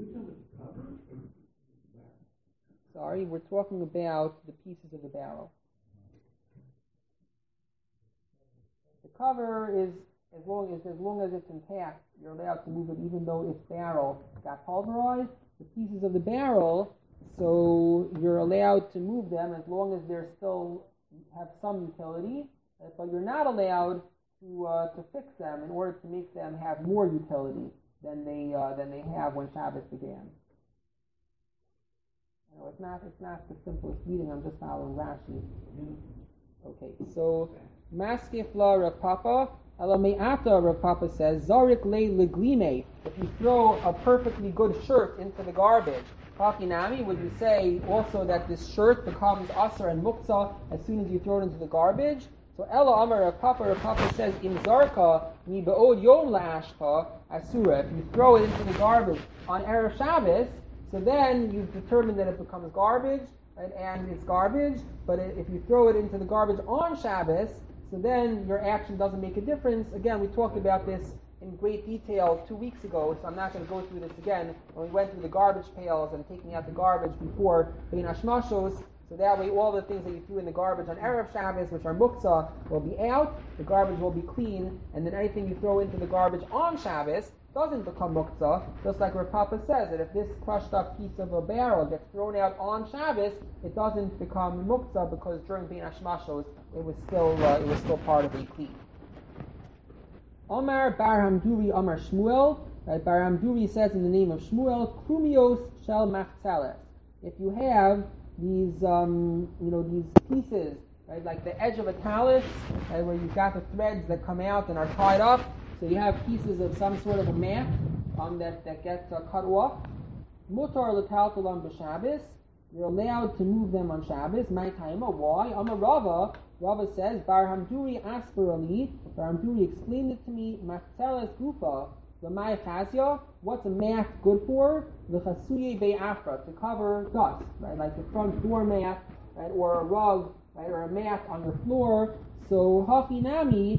Speaker 4: Sorry, we're talking about the pieces of the barrel. The cover is as long as as long as it's intact, you're allowed to move it, even though its barrel got pulverized. The pieces of the barrel, so you're allowed to move them as long as they're still have some utility, but you're not allowed to uh, to fix them in order to make them have more utility than they uh, than they have when Shabbos began. You know, it's not it's not the simplest reading. I'm just following Rashi. Okay, so Maskefla Rav Papa Elameata Rav Papa says Zarik le leglime. If you throw a perfectly good shirt into the garbage, Hakinami, would you say also that this shirt becomes asar and muktzah as soon as you throw it into the garbage? So Ella Amar Rav Papa Rav Papa says Im zarka mi be'od yom la'ashka asura. If you throw it into the garbage on Erev Shabbos, so then you've determined that it becomes garbage, right, and it's garbage. But if you throw it into the garbage on Shabbos, so then your action doesn't make a difference. Again, we talked about this in great detail two weeks ago, so I'm not going to go through this again. When we went through the garbage pails and taking out the garbage before Bein Hashmashos, so that way all the things that you threw in the garbage on Erev Shabbos, which are muktzah, will be out, the garbage will be clean, and then anything you throw into the garbage on Shabbos doesn't become muktzah, just like Rav Papa says, that if this crushed up piece of a barrel gets thrown out on Shabbos, it doesn't become muktzah because during Bein Hashmashos it was still uh, it was still part of a kli. Omar Bar Hamduri Omar Shmuel, right, Bar Hamduri says in the name of Shmuel, Krumios Shel Machzeles. If you have these um, you know these pieces, right, like the edge of a talus, right, where you've got the threads that come out and are tied up. So you have pieces of some sort of a mat um, that, that get uh, cut off. Mutar l'taltalam b'Shabbos. You're allowed to move them on Shabbos. My taima, why? Amar Rava. Rava says, Bar Hamduri asperali. Bar Hamduri explained it to me. Machzeles gufa l'may chazya. What's a mat good for? L'chasuye be'afra, to cover dust, right? Like the front door mat, right, or a rug, right, or a mat on your floor. So hachinami.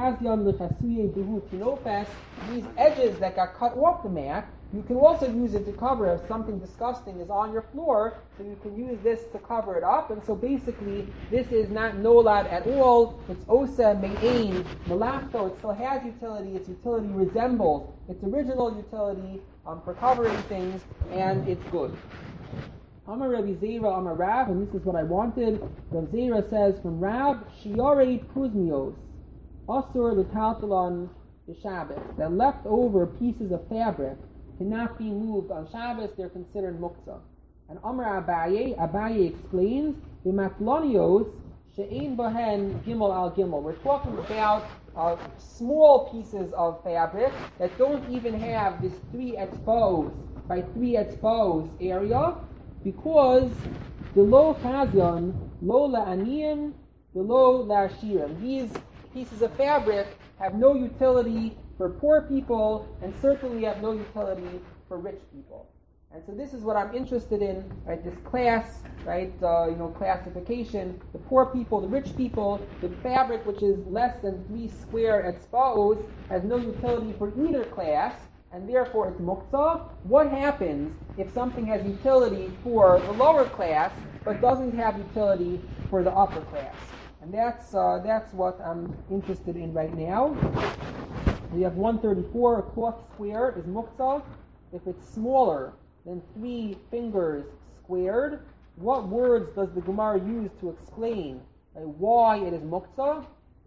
Speaker 4: These edges that got cut off the mat, you can also use it to cover if something disgusting is on your floor, so you can use this to cover it up. And so basically, this is not nolad at all. It's osa me'ain malachto. It still has utility. Its utility resembles its original utility um, for covering things, and it's good. Amar Rabbi Zera Amar Rav, and this is what I wanted. Rabbi Zera says from Rav, Shiore Pruzmios. Asur l'taltalon b'Shabbos. The leftover pieces of fabric cannot be moved on Shabbos. They're considered muktzah. And Amar Abaye, Abaye explains, b'matlonios she'ein bohen gimel al gimel. We're talking about uh, small pieces of fabric that don't even have this three etzbos by three etzbos area, because the lo chazon, lo la'aniyim, the lo la'ashirim. These pieces of fabric have no utility for poor people and certainly have no utility for rich people. And so this is what I'm interested in, right? This class, right? Uh, you know, classification. The poor people, the rich people, the fabric which is less than three square etzba'os has no utility for either class, and therefore it's muktzah. What happens if something has utility for the lower class but doesn't have utility for the upper class? And that's uh, that's what I'm interested in right now. We have one thirty-four, a cloth square is muktzah. If it's smaller than three fingers squared, what words does the Gemara use to explain right, why it is muktzah?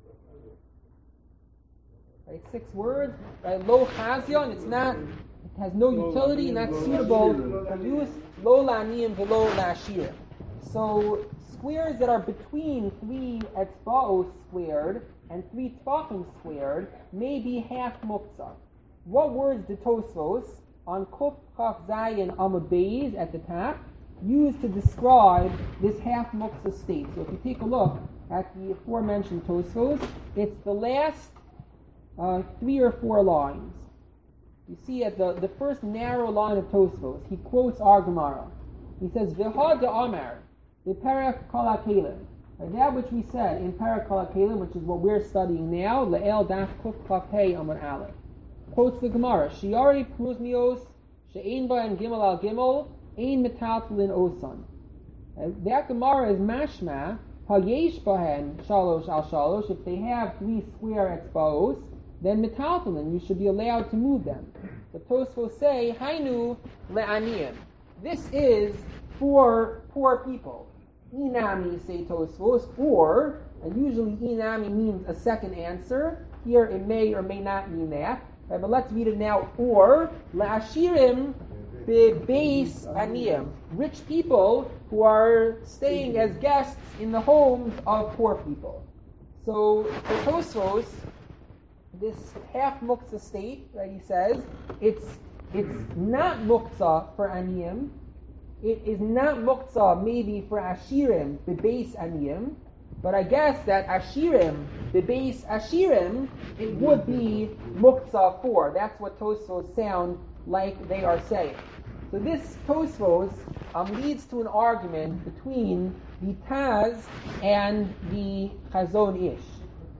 Speaker 4: Right, six words. Right, lo chazyon, it's not, it has no utility, not suitable for use. Lo la'aniyim v'lo la'ashirim. So squares that are between three etzba'os squared and three tfachim squared may be half muktzah. What words did Tosfos on Kuf Chaf Zayin Amud Beis at the top use to describe this half muktzah state? So if you take a look at the aforementioned Tosfos, it's the last uh, three or four lines. You see at the, the first narrow line of Tosfos, he quotes our Gemara. He says, V'ha de'amar, v'perek kol ha'kelim. That which we said in Perek Kol HaKelim, which is what we're studying now, Le'el Daf Kuf Chaf Hey Amud Aleph. quotes the Gemara, Shiari Pruznios, She'ein Bayan Gimel al Gimel, Ein Metaltalin Osan. That Gemara is mashma, Hayesh Bahen Shalosh al Shalosh, if they have three square exbaos, then metaltalin, you should be allowed to move them. The Tosfos say, Hainu le'aniyim. This is for poor people. Inami, say Tosfos, or, and usually inami means a second answer. Here it may or may not mean that. Right, but let's read it now. Or, le'ashirim bebeis aniyim. Rich people who are staying as guests in the homes of poor people. So, for Tosfos, this half muktzah state, right, he says, it's it's not muktzah for aniyim, it is not muktzah maybe for ashirim, bebeis aniyim, but I guess that ashirim, bebeis ashirim, it would be muktzah for. That's what Tosfos sound like they are saying. So this Tosfos um, leads to an argument between the Taz and the Chazon Ish.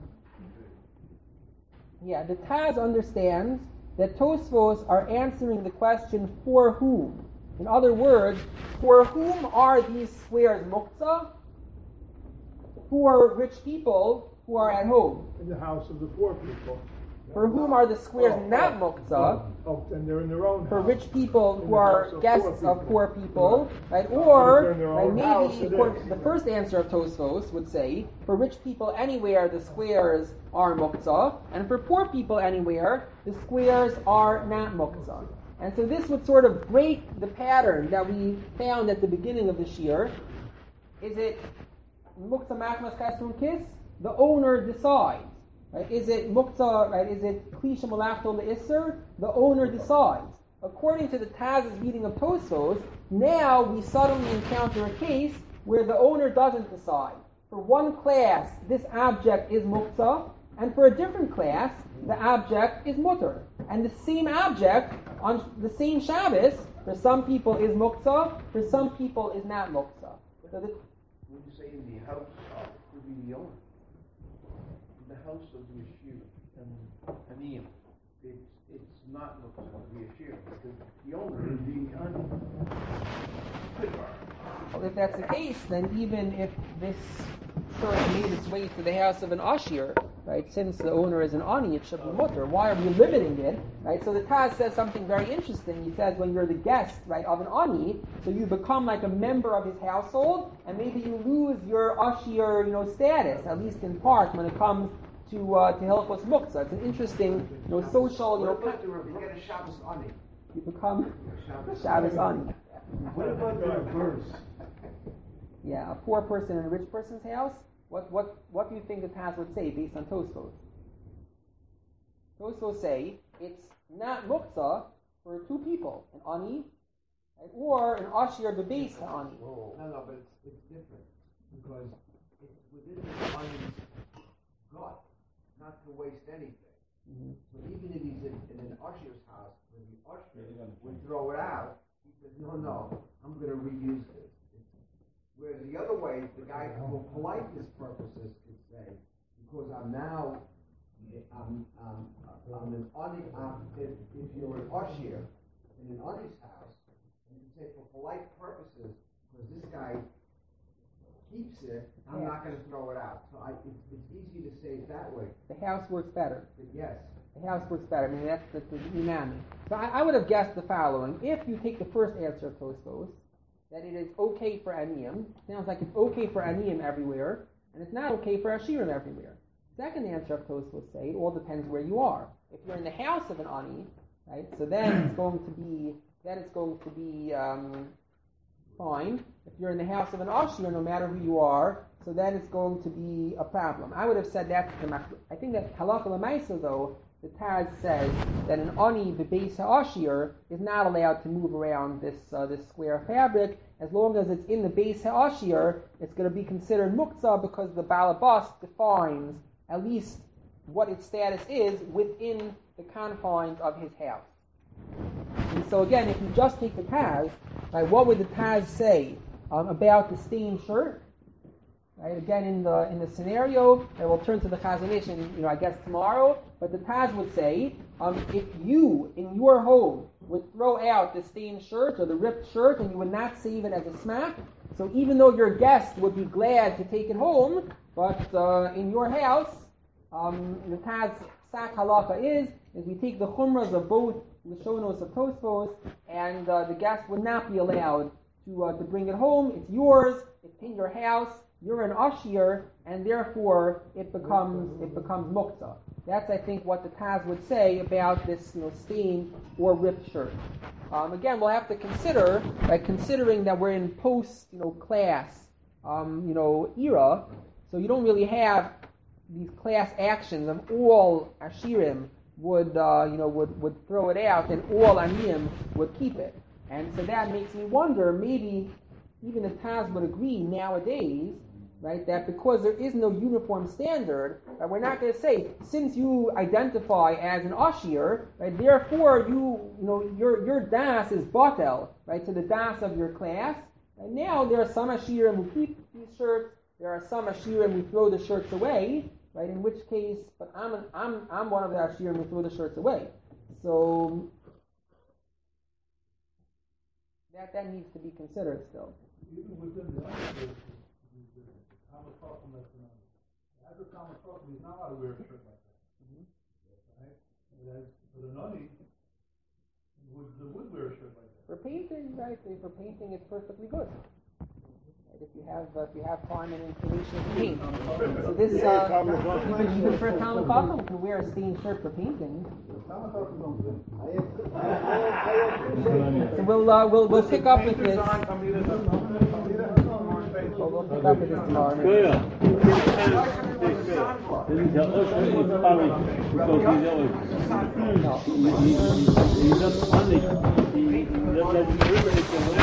Speaker 4: Yeah, the Taz understands that Tosfos are answering the question, for whom? In other words, for whom are these squares muktzah? For rich people who are at home.
Speaker 3: In the house of the poor people.
Speaker 4: For whom are the squares
Speaker 3: Oh,
Speaker 4: not
Speaker 3: oh,
Speaker 4: muktzah?
Speaker 3: Oh, and they're in their own
Speaker 4: For
Speaker 3: house.
Speaker 4: rich people
Speaker 3: In
Speaker 4: who
Speaker 3: the
Speaker 4: are
Speaker 3: house of
Speaker 4: guests
Speaker 3: poor
Speaker 4: of
Speaker 3: people.
Speaker 4: poor people, right?
Speaker 3: But
Speaker 4: Or
Speaker 3: if they're in their
Speaker 4: right,
Speaker 3: own house,
Speaker 4: maybe
Speaker 3: it
Speaker 4: according
Speaker 3: is.
Speaker 4: to the first answer of Tosfos would say, for rich people anywhere the squares are muktzah, and for poor people anywhere the squares are not muktzah. And so this would sort of break the pattern that we found at the beginning of the shir. Is it muktzah machmas kasrun kis? The owner decides. Right? Is it muktzah, right? Is it klisha malachto le'isser? The owner decides. According to the Taz's reading of Tosfos, now we suddenly encounter a case where the owner doesn't decide. For one class, this object is muktzah, and for a different class, the object is mutter. And the same object on the same Shabbos, for some people is muktzah, for some people is not muktzah. So the,
Speaker 1: When you say in the house, uh, would be the owner. In the house of the Yeshua and Aniyim, it's, it's not looking to be a shir, because the owner is the
Speaker 4: well, if that's the case, then even if this shirt made its way to the house of an Ashir, right, since the owner is an Ani, it should be mutter. Why are we limiting it? Right? So the Taz says something very interesting. He says when you're the guest, right, of an Ani, so you become like a member of his household, and maybe you lose your Ashir, you know, status, at least in part, when it comes to uh, to Hilchos Muktzah. It's an interesting, you know, social, you know,
Speaker 1: What about the reverse? You get a Shabbos Ani.
Speaker 4: you become
Speaker 1: Shabbos
Speaker 4: Shabbos Ani.
Speaker 2: What about the reverse?
Speaker 4: Yeah, a poor person in a rich person's house. What what what do you think the Taz would say based on Tosfos? Tosfos say it's not muktzah for two people, an ani, right, or an ashir bebeis ani.
Speaker 1: No, no, but it's, it's different, because it's within the Ani's gut not to waste anything.
Speaker 4: Mm-hmm.
Speaker 1: So even if he's in, in an usher's house, when the usher would throw it out, he says, no, no, I'm going to reuse this. Whereas the other way, the guy for politeness purposes could say, because I'm now, I'm, I'm, I'm an Ani, um, if, if you're an usher in an Ani's house, and you say for polite purposes, because this guy keeps it, I'm
Speaker 4: Yeah.
Speaker 1: not going to throw it out. So I, it's, it's easy to say it that way.
Speaker 4: The house works better.
Speaker 1: But yes.
Speaker 4: The house works better. I mean, that's the, the imam. So I, I would have guessed the following. If you take the first answer of Tosfos, that it is okay for aniyim, sounds like it's okay for aniyim everywhere, and it's not okay for ashirim everywhere. Second answer of Tosfos say it all depends where you are. If you're in the house of an ani, right, so then it's going to be then it's going to be um, fine. If you're in the house of an ashir, no matter who you are, so then it's going to be a problem. I would have said that's the mach- I think that halakha l'maisa though. The Taz says that an ani bebeis ha'ashir is not allowed to move around this uh, this square fabric as long as it's in the beis ha'ashir. It's going to be considered muktzah because the balabas defines at least what its status is within the confines of his house. And so again, if you just take the Taz, right, what would the Taz say um, about the stained shirt? Right, again, in the in the scenario, and we'll turn to the Chazon Ish, you know, I guess tomorrow. But the Taz would say, um, if you, in your home, would throw out the stained shirt or the ripped shirt and you would not save it as a smack, so even though your guest would be glad to take it home, but uh, in your house, um, the Taz Sak Halacha is, is we take the chumras of both Lashonos of Tosfos, and uh, the guest would not be allowed to uh, to bring it home. It's yours, it's in your house, you're an Ashir, and therefore it becomes it becomes Muktzah. That's, I think, what the Taz would say about this, you know, stained or ripped shirt. Um, again, we'll have to consider, like, considering that we're in post, you know, class, um, you know, era, so you don't really have these class actions, and all Ashirim would, uh, you know, would, would throw it out, and all Aniyim would keep it. And so that makes me wonder, maybe even the Taz would agree nowadays, right, that because there is no uniform standard, right, we're not going to say, since you identify as an Ashir, right, therefore you, you know, your your das is batel, right, to the das of your class. And now there are some Ashirim who keep these shirts, there are some Ashirim who throw the shirts away, right, in which case, but I'm an, I'm I'm one of the Ashirim who throw the shirts away. So that that needs to be considered still.
Speaker 3: Even within the Ashir, the average common person is not allowed to wear a shirt like that. Mm-hmm. Right? As, but an Ani would, would wear a shirt like that.
Speaker 4: For painting, right? For painting, it's perfectly good. Right? If you have uh, if you have time and inclination to paint, so this uh, even, even for a Talmud Chacham can wear a stained shirt for painting. So we'll uh, we'll we'll pick up with this. Well, we'll pick up with this tomorrow.
Speaker 8: He's not punished. He, he, he,